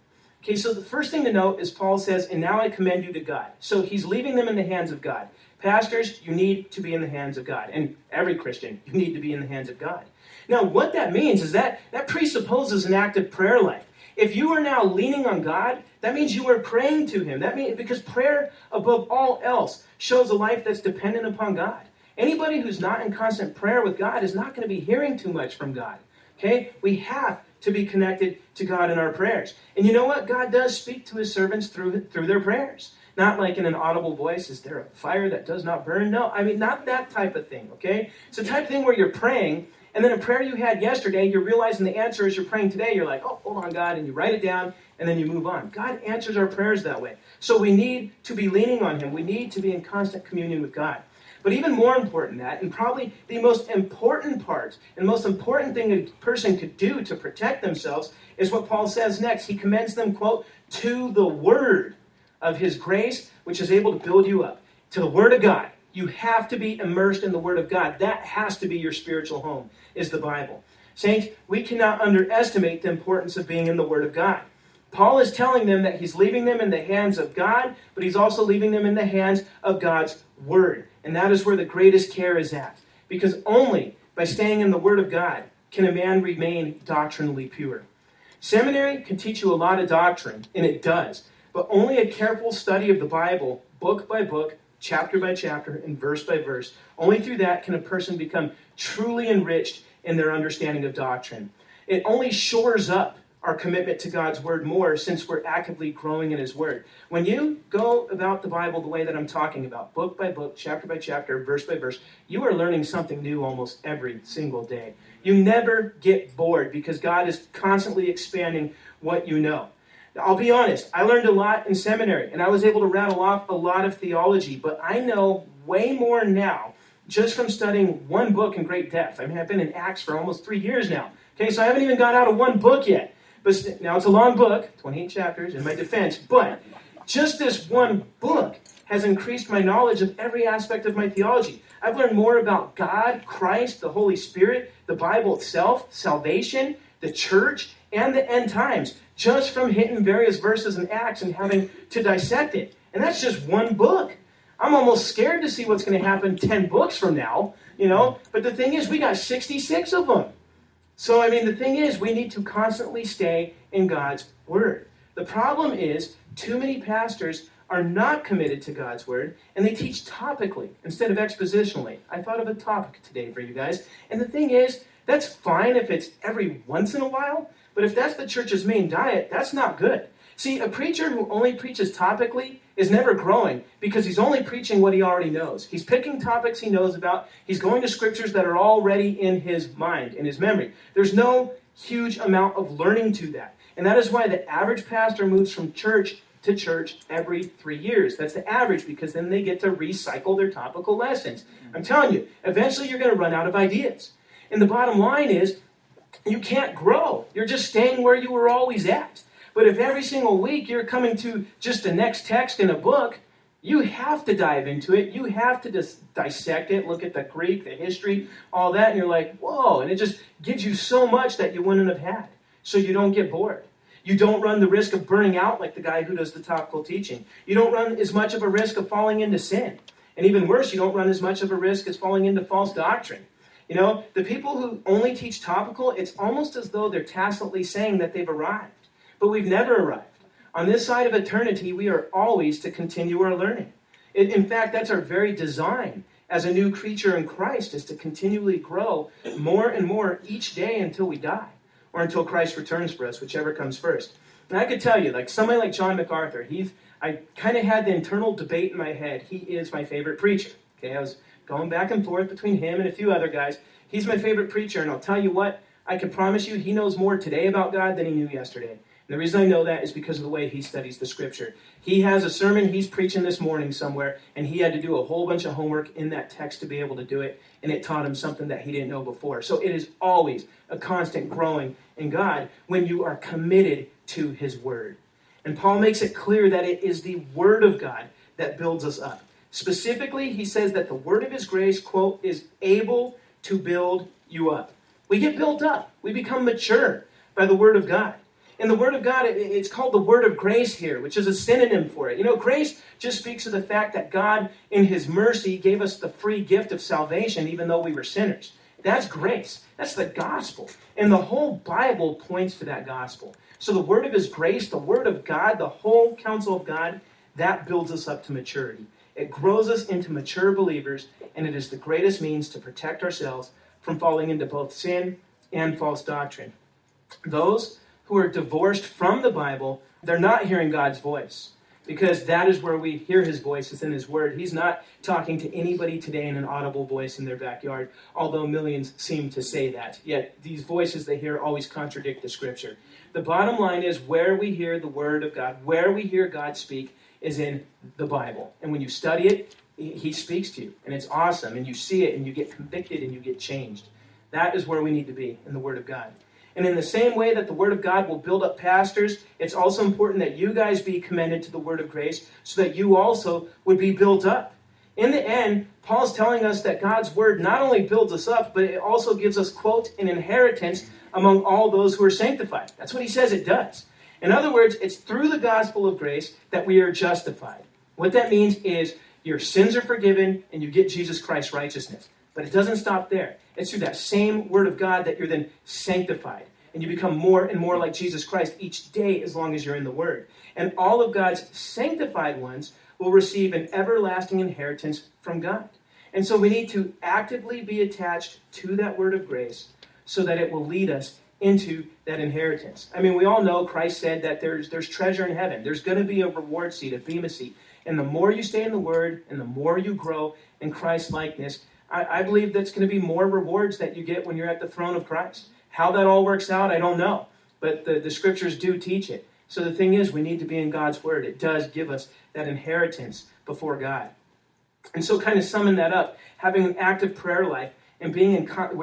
Okay, so the first thing to note is Paul says, and now I commend you to God. So he's leaving them in the hands of God. Pastors, you need to be in the hands of God. And every Christian, you need to be in the hands of God. Now, what that means is that presupposes an active prayer life. If you are now leaning on God, that means you are praying to him. That means because prayer, above all else, shows a life that's dependent upon God. Anybody who's not in constant prayer with God is not going to be hearing too much from God. Okay? We have to be connected to God in our prayers. And you know what? God does speak to his servants through their prayers. Not like in an audible voice, is there a fire that does not burn? No, I mean, not that type of thing, okay? It's the type of thing where you're praying, and then a prayer you had yesterday, you're realizing the answer is you're praying today. You're like, oh, hold on, God, and you write it down, and then you move on. God answers our prayers that way. So we need to be leaning on him. We need to be in constant communion with God. But even more important than that, and probably the most important part, and most important thing a person could do to protect themselves, is what Paul says next. He commends them, quote, to the word of his grace, which is able to build you up. To the Word of God. You have to be immersed in the Word of God. That has to be your spiritual home, is the Bible. Saints, we cannot underestimate the importance of being in the Word of God. Paul is telling them that he's leaving them in the hands of God, but he's also leaving them in the hands of God's Word. And that is where the greatest care is at. Because only by staying in the Word of God can a man remain doctrinally pure. Seminary can teach you a lot of doctrine, and it does. But only a careful study of the Bible, book by book, chapter by chapter, and verse by verse, only through that can a person become truly enriched in their understanding of doctrine. It only shores up our commitment to God's Word more since we're actively growing in his Word. When you go about the Bible the way that I'm talking about, book by book, chapter by chapter, verse by verse, you are learning something new almost every single day. You never get bored because God is constantly expanding what you know. I'll be honest, I learned a lot in seminary, and I was able to rattle off a lot of theology, but I know way more now just from studying one book in great depth. I mean, I've been in Acts for almost 3 years now. Okay, so I haven't even got out of one book yet. But now it's a long book, 28 chapters in my defense, but just this one book has increased my knowledge of every aspect of my theology. I've learned more about God, Christ, the Holy Spirit, the Bible itself, salvation, the church, and the end times, just from hitting various verses in Acts and having to dissect it. And that's just one book. I'm almost scared to see what's going to happen 10 books from now, But the thing is, we got 66 of them. So, the thing is, we need to constantly stay in God's Word. The problem is, too many pastors are not committed to God's Word, and they teach topically instead of expositionally. I thought of a topic today for you guys. And the thing is, that's fine if it's every once in a while, but if that's the church's main diet, that's not good. See, a preacher who only preaches topically is never growing because he's only preaching what he already knows. He's picking topics he knows about. He's going to scriptures that are already in his mind, in his memory. There's no huge amount of learning to that. And that is why the average pastor moves from church to church every 3 years. That's the average because then they get to recycle their topical lessons. I'm telling you, eventually you're going to run out of ideas. And the bottom line is, you can't grow. You're just staying where you were always at. But if every single week you're coming to just the next text in a book, you have to dive into it. You have to dissect it, look at the Greek, the history, all that, and you're like, whoa. And it just gives you so much that you wouldn't have had. So you don't get bored. You don't run the risk of burning out like the guy who does the topical teaching. You don't run as much of a risk of falling into sin. And even worse, you don't run as much of a risk as falling into false doctrine. The people who only teach topical, it's almost as though they're tacitly saying that they've arrived. But we've never arrived. On this side of eternity, we are always to continue our learning. In fact, that's our very design as a new creature in Christ, is to continually grow more and more each day until we die, or until Christ returns for us, whichever comes first. And I could tell you, like somebody like John MacArthur, I kind of had the internal debate in my head. He is my favorite preacher. Okay, I was going back and forth between him and a few other guys. He's my favorite preacher, and I'll tell you what, I can promise you he knows more today about God than he knew yesterday. And the reason I know that is because of the way he studies the Scripture. He has a sermon he's preaching this morning somewhere, and he had to do a whole bunch of homework in that text to be able to do it, and it taught him something that he didn't know before. So it is always a constant growing in God when you are committed to his Word. And Paul makes it clear that it is the Word of God that builds us up. Specifically, he says that the word of his grace, quote, is able to build you up. We get built up. We become mature by the Word of God. In the Word of God, it's called the Word of grace here, which is a synonym for it. You know, grace just speaks of the fact that God, in His mercy, gave us the free gift of salvation, even though we were sinners. That's grace. That's the gospel. And the whole Bible points to that gospel. So the word of His grace, the Word of God, the whole counsel of God, that builds us up to maturity. It grows us into mature believers, and it is the greatest means to protect ourselves from falling into both sin and false doctrine. Those who are divorced from the Bible, they're not hearing God's voice, because that is where we hear His voice, is in His Word. He's not talking to anybody today in an audible voice in their backyard, although millions seem to say that. Yet these voices they hear always contradict the Scripture. The bottom line is where we hear the Word of God, where we hear God speak, is in the Bible. And when you study it, He speaks to you, and it's awesome, and you see it, and you get convicted, and you get changed. That is where we need to be, in the Word of God. And in the same way that the Word of God will build up pastors, it's also important that you guys be commended to the Word of grace so that you also would be built up. In the end, Paul's telling us that God's Word not only builds us up, but it also gives us, quote, an inheritance among all those who are sanctified. That's what he says it does. In other words, it's through the gospel of grace that we are justified. What that means is your sins are forgiven and you get Jesus Christ's righteousness. But it doesn't stop there. It's through that same Word of God that you're then sanctified. And you become more and more like Jesus Christ each day as long as you're in the Word. And all of God's sanctified ones will receive an everlasting inheritance from God. And so we need to actively be attached to that Word of grace so that it will lead us into that inheritance. I mean, we all know Christ said that there's treasure in heaven. There's going to be a reward seat, a bema seat. And the more you stay in the Word and the more you grow in Christ's likeness, I believe that's going to be more rewards that you get when you're at the throne of Christ. How that all works out, I don't know. But the Scriptures do teach it. So the thing is, we need to be in God's Word. It does give us that inheritance before God. And so kind of summing that up, having an active prayer life, and being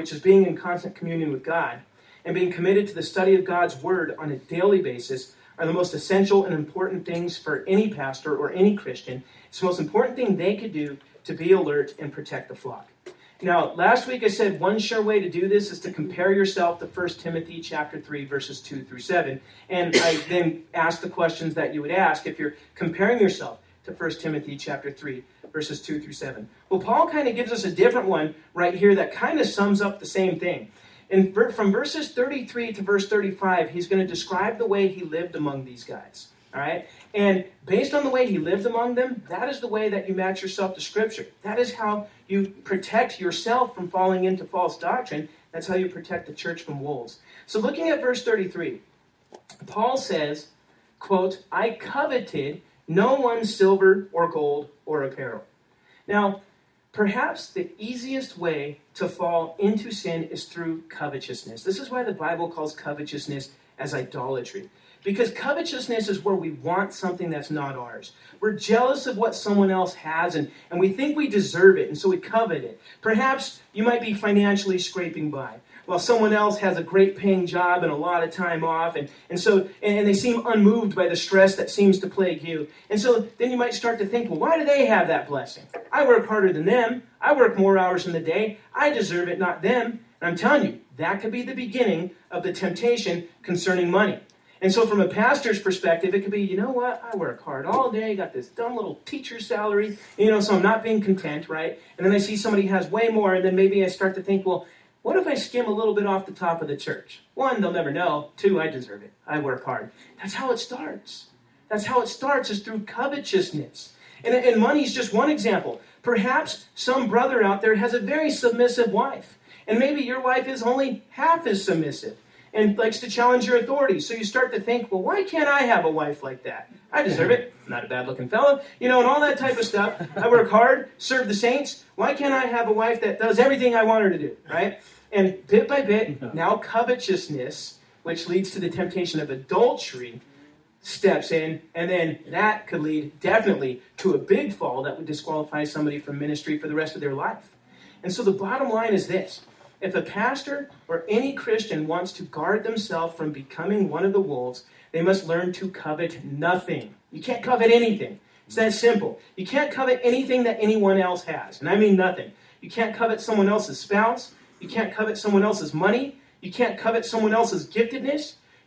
in constant communion with God, and being committed to the study of God's Word on a daily basis are the most essential and important things for any pastor or any Christian. It's the most important thing they could do to be alert and protect the flock. Now, last week I said one sure way to do this is to compare yourself to 1 Timothy chapter 3, verses 2 through 7. And I then asked the questions that you would ask if you're comparing yourself to 1 Timothy chapter 3, verses 2 through 7. Well, Paul kind of gives us a different one right here that kind of sums up the same thing. And from verses 33 to verse 35, he's going to describe the way he lived among these guys. All right? And based on the way he lived among them, that is the way that you match yourself to Scripture. That is how you protect yourself from falling into false doctrine. That's how you protect the church from wolves. So looking at verse 33, Paul says, quote, I coveted no one's silver or gold or apparel. Now, perhaps the easiest way to fall into sin is through covetousness. This is why the Bible calls covetousness as idolatry. Because covetousness is where we want something that's not ours. We're jealous of what someone else has, and we think we deserve it, and so we covet it. Perhaps you might be financially scraping by, while someone else has a great paying job and a lot of time off, and they seem unmoved by the stress that seems to plague you. And so then you might start to think, well, why do they have that blessing? I work harder than them. I work more hours in the day. I deserve it, not them. And I'm telling you, that could be the beginning of the temptation concerning money. And so from a pastor's perspective, it could be, you know what, I work hard all day, got this dumb little teacher salary, so I'm not being content, right? And then I see somebody has way more, and then maybe I start to think, well, what if I skim a little bit off the top of the church? One, they'll never know. Two, I deserve it. I work hard. That's how it starts. That's how it starts, is through covetousness. And money's just one example. Perhaps some brother out there has a very submissive wife, and maybe your wife is only half as submissive and likes to challenge your authority. So you start to think, well, why can't I have a wife like that? I deserve it. I'm not a bad-looking fellow. And all that type of stuff. I work hard, serve the saints. Why can't I have a wife that does everything I want her to do, right? And bit by bit, now covetousness, which leads to the temptation of adultery, steps in, and then that could lead definitely to a big fall that would disqualify somebody from ministry for the rest of their life. And so the bottom line is this. If a pastor or any Christian wants to guard themselves from becoming one of the wolves, they must learn to covet nothing. You can't covet anything. It's that simple. You can't covet anything that anyone else has, and I mean nothing. You can't covet someone else's spouse. You can't covet someone else's money. You can't covet someone else's giftedness.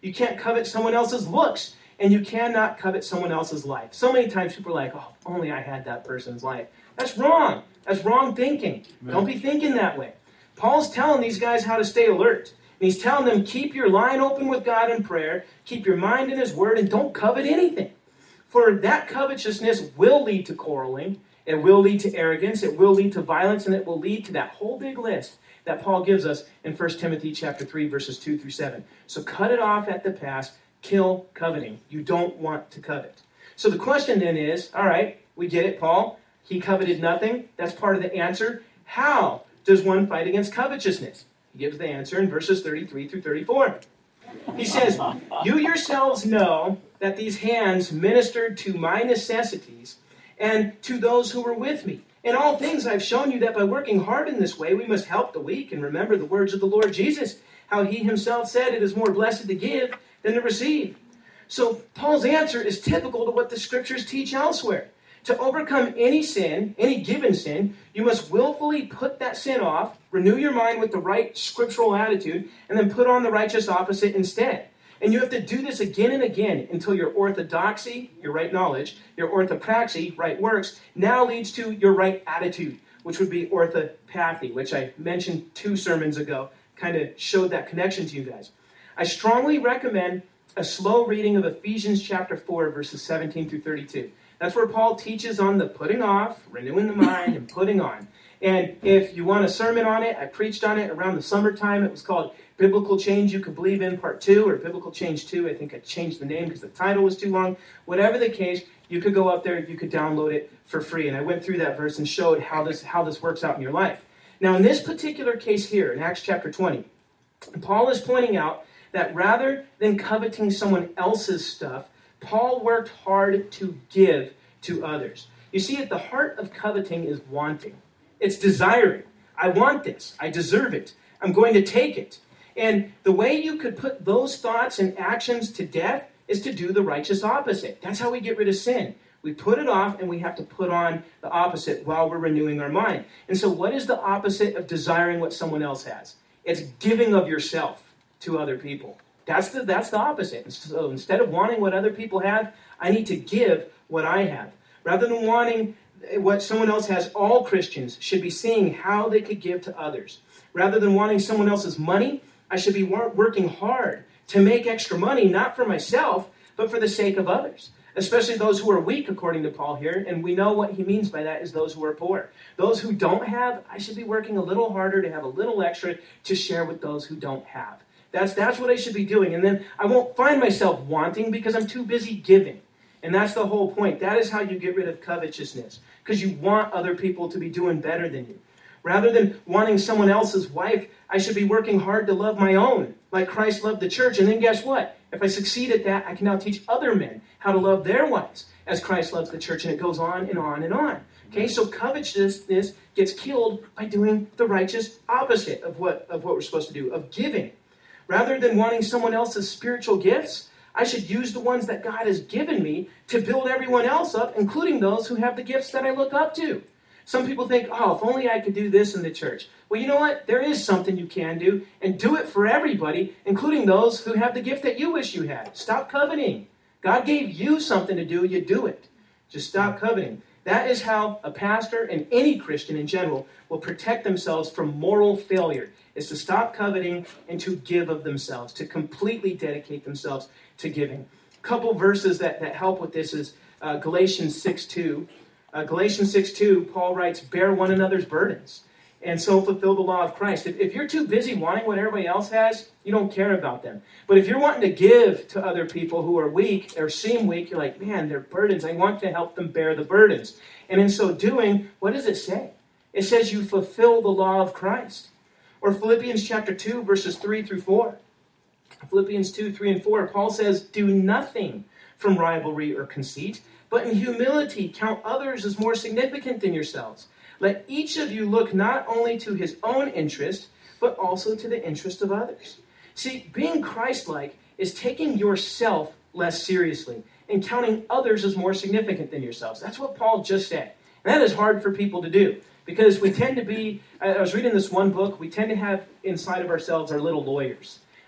You can't covet someone else's looks. And you cannot covet someone else's life. So many times people are like, oh, if only I had that person's life. That's wrong. That's wrong thinking. Amen. Don't be thinking that way. Paul's telling these guys how to stay alert. And he's telling them, keep your line open with God in prayer, keep your mind in his word, and don't covet anything. For that covetousness will lead to quarreling, it will lead to arrogance, it will lead to violence, and it will lead to that whole big list that Paul gives us in 1 Timothy chapter 3, verses 2 through 7. So cut it off at the pass. Kill coveting. You don't want to covet. So the question then is, all right, we get it, Paul. He coveted nothing. That's part of the answer. How does one fight against covetousness? He gives the answer in verses 33 through 34. He says, you yourselves know that these hands ministered to my necessities and to those who were with me. In all things I've shown you that by working hard in this way, we must help the weak and remember the words of the Lord Jesus, how he himself said it is more blessed to give than to receive. So Paul's answer is typical to what the scriptures teach elsewhere. To overcome any sin, any given sin, you must willfully put that sin off, renew your mind with the right scriptural attitude, and then put on the righteous opposite instead. And you have to do this again and again until your orthodoxy, your right knowledge, your orthopraxy, right works, now leads to your right attitude, which would be orthopathy, which I mentioned 2 sermons ago, kind of showed that connection to you guys. I strongly recommend a slow reading of Ephesians chapter 4, verses 17 through 32. That's where Paul teaches on the putting off, renewing the mind, and putting on. And if you want a sermon on it, I preached on it around the summertime. It was called Biblical Change You Could Believe In Part 2, or Biblical Change 2. I think I changed the name because the title was too long. Whatever the case, you could go up there, you could download it for free. And I went through that verse and showed how this works out in your life. Now, in this particular case here, in Acts chapter 20, Paul is pointing out that rather than coveting someone else's stuff, Paul worked hard to give to others. You see, at the heart of coveting is wanting. It's desiring. I want this. I deserve it. I'm going to take it. And the way you could put those thoughts and actions to death is to do the righteous opposite. That's how we get rid of sin. We put it off and we have to put on the opposite while we're renewing our mind. And so what is the opposite of desiring what someone else has? It's giving of yourself to other people. That's the opposite. So instead of wanting what other people have, I need to give what I have. Rather than wanting what someone else has, all Christians should be seeing how they could give to others. Rather than wanting someone else's money, I should be working hard to make extra money, not for myself, but for the sake of others. Especially those who are weak, according to Paul here. And we know what he means by that is those who are poor. Those who don't have, I should be working a little harder to have a little extra to share with those who don't have. That's what I should be doing. And then I won't find myself wanting because I'm too busy giving. And that's the whole point. That is how you get rid of covetousness. Because you want other people to be doing better than you. Rather than wanting someone else's wife, I should be working hard to love my own, like Christ loved the church. And then guess what? If I succeed at that, I can now teach other men how to love their wives as Christ loves the church. And it goes on and on and on. Okay, so covetousness gets killed by doing the righteous opposite of what we're supposed to do, of giving. Rather than wanting someone else's spiritual gifts, I should use the ones that God has given me to build everyone else up, including those who have the gifts that I look up to. Some people think, oh, if only I could do this in the church. Well, you know what? There is something you can do, and do it for everybody, including those who have the gift that you wish you had. Stop coveting. God gave you something to do, you do it. Just stop coveting. That is how a pastor and any Christian in general will protect themselves from moral failure, is to stop coveting and to give of themselves, to completely dedicate themselves to giving. A couple verses that help with this is Galatians 6:2. Galatians 6:2, Paul writes, bear one another's burdens, and so fulfill the law of Christ. If you're too busy wanting what everybody else has, you don't care about them. But if you're wanting to give to other people who are weak or seem weak, you're like, man, they're burdens. I want to help them bear the burdens. And in so doing, what does it say? It says you fulfill the law of Christ. Or Philippians chapter 2, verses 3 through 4. Philippians 2, 3 and 4, Paul says, do nothing from rivalry or conceit, but in humility count others as more significant than yourselves. Let each of you look not only to his own interest, but also to the interest of others. See, being Christ-like is taking yourself less seriously and counting others as more significant than yourselves. That's what Paul just said. And that is hard for people to do because we tend to be, I was reading this one book, we tend to have inside of ourselves our little lawyers.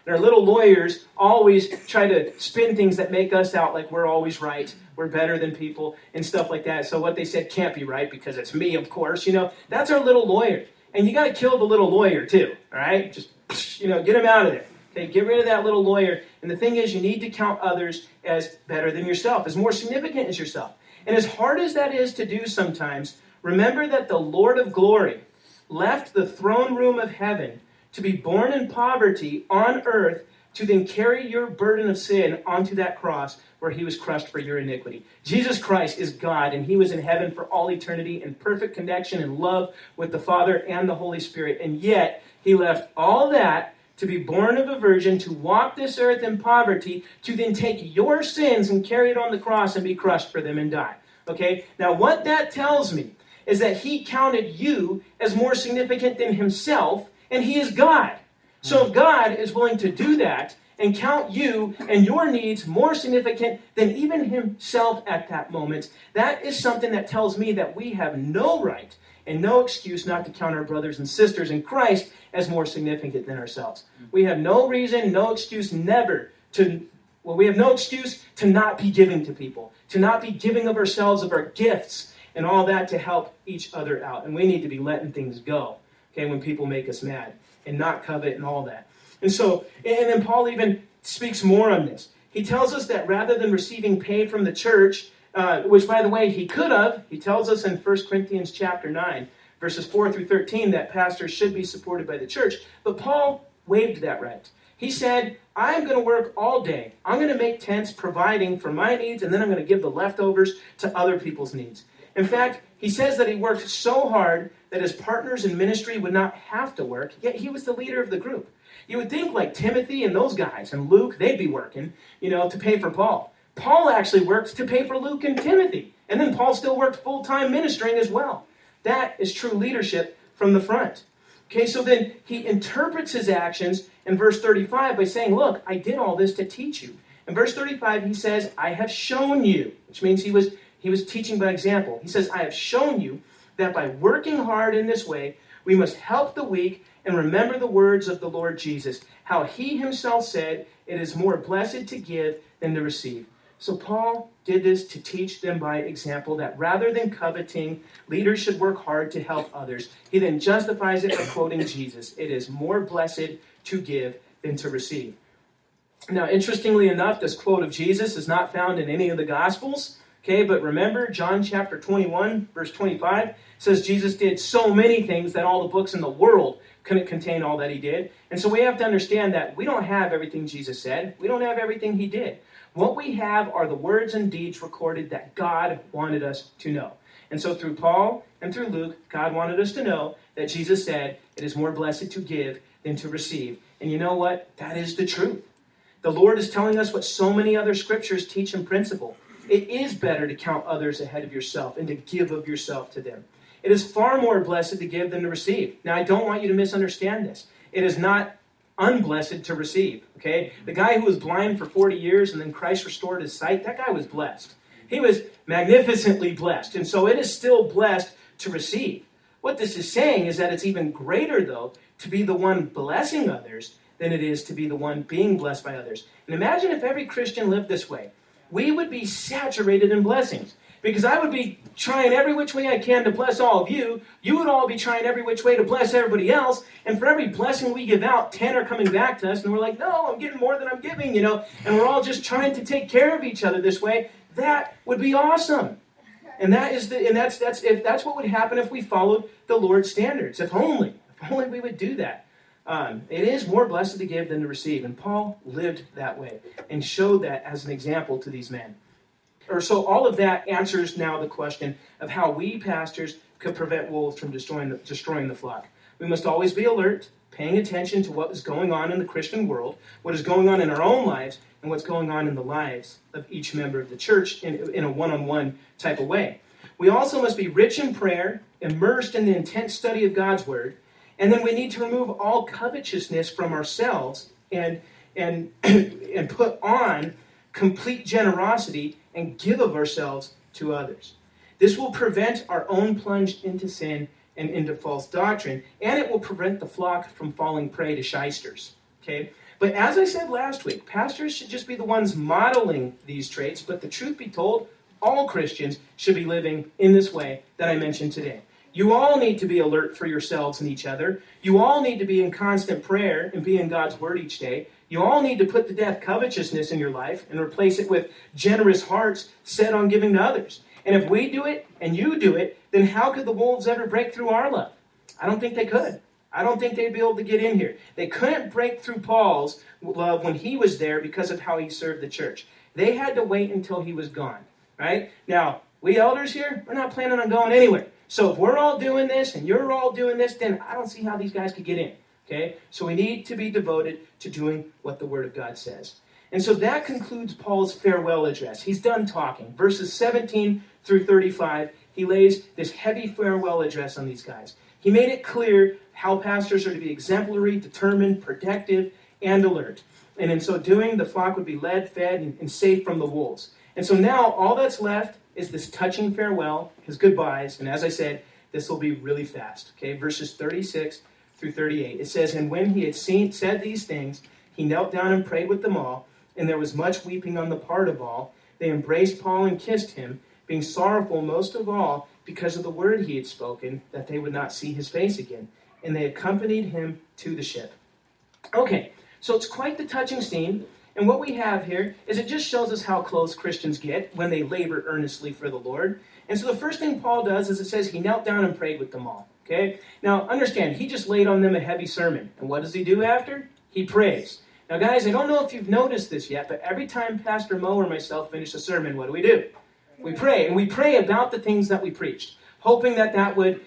And our little lawyers always try to spin things that make us out like we're always right. We're better than people and stuff like that. So what they said can't be right because it's me, of course. That's our little lawyer. And you got to kill the little lawyer too, all right? Just, get him out of there. Okay, get rid of that little lawyer. And the thing is, you need to count others as better than yourself, as more significant as yourself. And as hard as that is to do sometimes, remember that the Lord of glory left the throne room of heaven to be born in poverty on earth to then carry your burden of sin onto that cross where he was crushed for your iniquity. Jesus Christ is God, and he was in heaven for all eternity in perfect connection and love with the Father and the Holy Spirit. And yet, he left all that to be born of a virgin, to walk this earth in poverty, to then take your sins and carry it on the cross and be crushed for them and die. Okay? Now, what that tells me is that he counted you as more significant than himself, and he is God. So if God is willing to do that and count you and your needs more significant than even himself at that moment, that is something that tells me that we have no right and no excuse not to count our brothers and sisters in Christ as more significant than ourselves. We have no reason, no excuse we have no excuse to not be giving to people, to not be giving of ourselves, of our gifts, and all that to help each other out. And we need to be letting things go, okay, when people make us mad, and not covet and all that. And then Paul even speaks more on this. He tells us that rather than receiving pay from the church, which, by the way, he could have, he tells us in 1 Corinthians chapter 9, verses 4 through 13, that pastors should be supported by the church. But Paul waived that right. He said, I'm going to work all day. I'm going to make tents providing for my needs, and then I'm going to give the leftovers to other people's needs. In fact, he says that he worked so hard that his partners in ministry would not have to work, yet he was the leader of the group. You would think like Timothy and those guys and Luke, they'd be working, to pay for Paul. Paul actually worked to pay for Luke and Timothy. And then Paul still worked full-time ministering as well. That is true leadership from the front. Okay, so then he interprets his actions in verse 35 by saying, look, I did all this to teach you. In verse 35, he says, I have shown you, which means he was teaching by example. He says, I have shown you that by working hard in this way, we must help the weak and remember the words of the Lord Jesus, how he himself said, it is more blessed to give than to receive. So Paul did this to teach them by example that rather than coveting, leaders should work hard to help others. He then justifies it by quoting Jesus. It is more blessed to give than to receive. Now, interestingly enough, this quote of Jesus is not found in any of the Gospels. Okay, but remember, John chapter 21, verse 25, says Jesus did so many things that all the books in the world couldn't contain all that he did. And so we have to understand that we don't have everything Jesus said. We don't have everything he did. What we have are the words and deeds recorded that God wanted us to know. And so through Paul and through Luke, God wanted us to know that Jesus said, it is more blessed to give than to receive. And you know what? That is the truth. The Lord is telling us what so many other scriptures teach in principle. It is better to count others ahead of yourself and to give of yourself to them. It is far more blessed to give than to receive. Now, I don't want you to misunderstand this. It is not unblessed to receive, okay? The guy who was blind for 40 years and then Christ restored his sight, that guy was blessed. He was magnificently blessed, and so it is still blessed to receive. What this is saying is that it's even greater, though, to be the one blessing others than it is to be the one being blessed by others. And imagine if every Christian lived this way. We would be saturated in blessings. Because I would be trying every which way I can to bless all of you. You would all be trying every which way to bless everybody else. And for every blessing we give out, 10 are coming back to us. And we're like, no, I'm getting more than I'm giving, And we're all just trying to take care of each other this way. That would be awesome. And that's what would happen if we followed the Lord's standards. If only we would do that. It is more blessed to give than to receive. And Paul lived that way and showed that as an example to these men. So all of that answers now the question of how we pastors could prevent wolves from destroying the flock. We must always be alert, paying attention to what is going on in the Christian world, what is going on in our own lives, and what's going on in the lives of each member of the church in a one-on-one type of way. We also must be rich in prayer, immersed in the intense study of God's Word, and then we need to remove all covetousness from ourselves and put on complete generosity and give of ourselves to others. This will prevent our own plunge into sin and into false doctrine, and it will prevent the flock from falling prey to shysters. Okay? But as I said last week, pastors should just be the ones modeling these traits, but the truth be told, all Christians should be living in this way that I mentioned today. You all need to be alert for yourselves and each other. You all need to be in constant prayer and be in God's Word each day. You all need to put to death covetousness in your life and replace it with generous hearts set on giving to others. And if we do it and you do it, then how could the wolves ever break through our love? I don't think they could. I don't think they'd be able to get in here. They couldn't break through Paul's love when he was there because of how he served the church. They had to wait until he was gone, right? Now, we elders here, we're not planning on going anywhere. So if we're all doing this and you're all doing this, then I don't see how these guys could get in, okay? So we need to be devoted to doing what the Word of God says. And so that concludes Paul's farewell address. He's done talking. Verses 17 through 35, he lays this heavy farewell address on these guys. He made it clear how pastors are to be exemplary, determined, protective, and alert. And in so doing, the flock would be led, fed, and safe from the wolves. And so now all that's left is this touching farewell, his goodbyes. And as I said, this will be really fast. Okay, verses 36 through 38. It says, "And when he had said these things, he knelt down and prayed with them all. And there was much weeping on the part of all. They embraced Paul and kissed him, being sorrowful most of all because of the word he had spoken, that they would not see his face again. And they accompanied him to the ship." Okay, so it's quite the touching scene. And what we have here is it just shows us how close Christians get when they labor earnestly for the Lord. And so the first thing Paul does is it says he knelt down and prayed with them all. Okay? Now, understand, he just laid on them a heavy sermon. And what does he do after? He prays. Now, guys, I don't know if you've noticed this yet, but every time Pastor Mo or myself finish a sermon, what do? We pray. And we pray about the things that we preached, hoping that would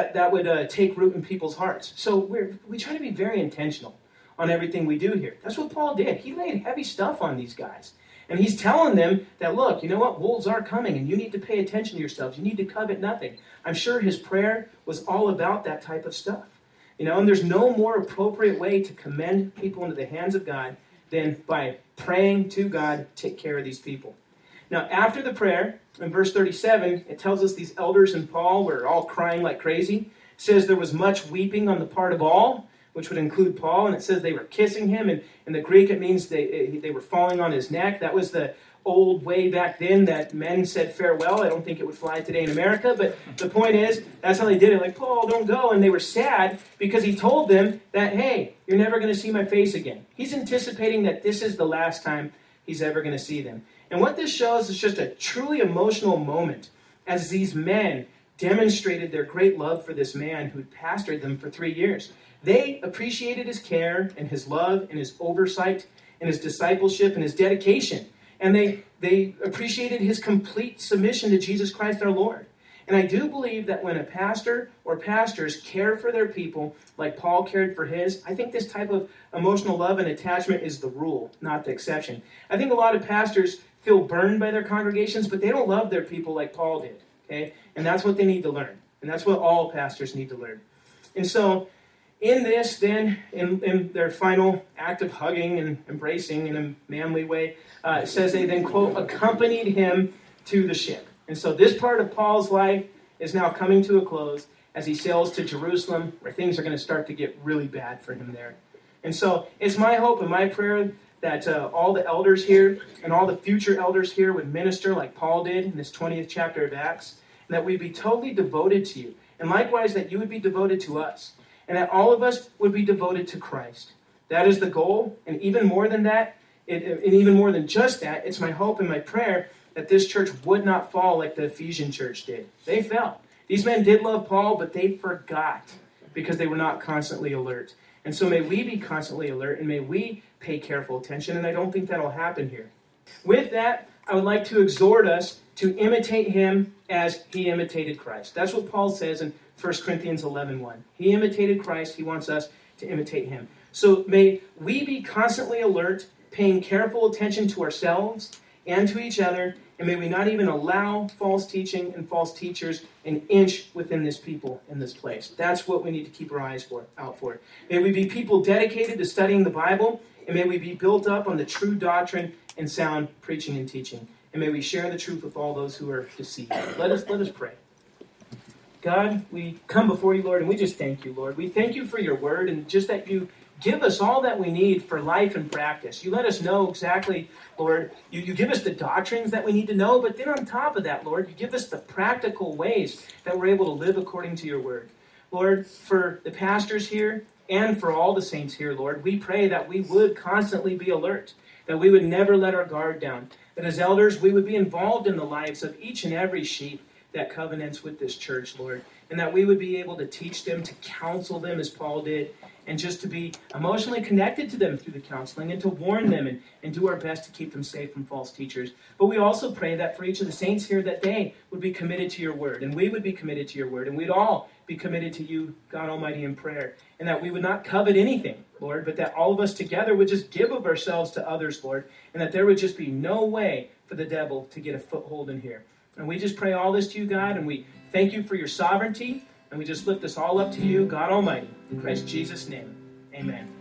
take root in people's hearts. So we try to be very intentional on everything we do here. That's what Paul did. He laid heavy stuff on these guys. And he's telling them that, look, you know what? Wolves are coming, and you need to pay attention to yourselves. You need to covet nothing. I'm sure his prayer was all about that type of stuff. And there's no more appropriate way to commend people into the hands of God than by praying to God, take care of these people. Now, after the prayer, in verse 37, it tells us these elders and Paul were all crying like crazy. It says there was much weeping on the part of all, which would include Paul, and it says they were kissing him. And in the Greek, it means they were falling on his neck. That was the old way back then that men said farewell. I don't think it would fly today in America, but the point is, that's how they did it. Like, Paul, don't go. And they were sad because he told them that, hey, you're never going to see my face again. He's anticipating that this is the last time he's ever going to see them. And what this shows is just a truly emotional moment as these men demonstrated their great love for this man who had pastored them for 3 years. They appreciated his care and his love and his oversight and his discipleship and his dedication. And they appreciated his complete submission to Jesus Christ our Lord. And I do believe that when a pastor or pastors care for their people like Paul cared for his, I think this type of emotional love and attachment is the rule, not the exception. I think a lot of pastors feel burned by their congregations, but they don't love their people like Paul did. Okay? And that's what they need to learn. And that's what all pastors need to learn. And so, in this, then, in their final act of hugging and embracing in a manly way, it says they then, quote, accompanied him to the ship. And so this part of Paul's life is now coming to a close as he sails to Jerusalem, where things are going to start to get really bad for him there. And so it's my hope and my prayer that all the elders here and all the future elders here would minister like Paul did in this 20th chapter of Acts, and that we'd be totally devoted to you. And likewise, that you would be devoted to us. And that all of us would be devoted to Christ. That is the goal. And even more than that, and even more than just that, it's my hope and my prayer that this church would not fall like the Ephesian church did. They fell. These men did love Paul, but they forgot because they were not constantly alert. And so may we be constantly alert, and may we pay careful attention, and I don't think that'll happen here. With that, I would like to exhort us to imitate him as he imitated Christ. That's what Paul says in 1 Corinthians 11:1. He imitated Christ. He wants us to imitate him. So may we be constantly alert, paying careful attention to ourselves and to each other, and may we not even allow false teaching and false teachers an inch within this people in this place. That's what we need to keep our eyes out for. May we be people dedicated to studying the Bible, and may we be built up on the true doctrine and sound preaching and teaching. And may we share the truth with all those who are deceived. Let us pray. God, we come before you, Lord, and we just thank you, Lord. We thank you for your word and just that you give us all that we need for life and practice. You let us know exactly, Lord, you give us the doctrines that we need to know, but then on top of that, Lord, you give us the practical ways that we're able to live according to your word. Lord, for the pastors here and for all the saints here, Lord, we pray that we would constantly be alert, that we would never let our guard down, that as elders we would be involved in the lives of each and every sheep that covenants with this church, Lord, and that we would be able to teach them, to counsel them as Paul did, and just to be emotionally connected to them through the counseling and to warn them and do our best to keep them safe from false teachers. But we also pray that for each of the saints here that they would be committed to your word, and we would be committed to your word, and we'd all be committed to you, God Almighty, in prayer, and that we would not covet anything, Lord, but that all of us together would just give of ourselves to others, Lord, and that there would just be no way for the devil to get a foothold in here. And we just pray all this to you, God, and we thank you for your sovereignty, and we just lift this all up to you, God Almighty. In Christ Jesus' name, amen.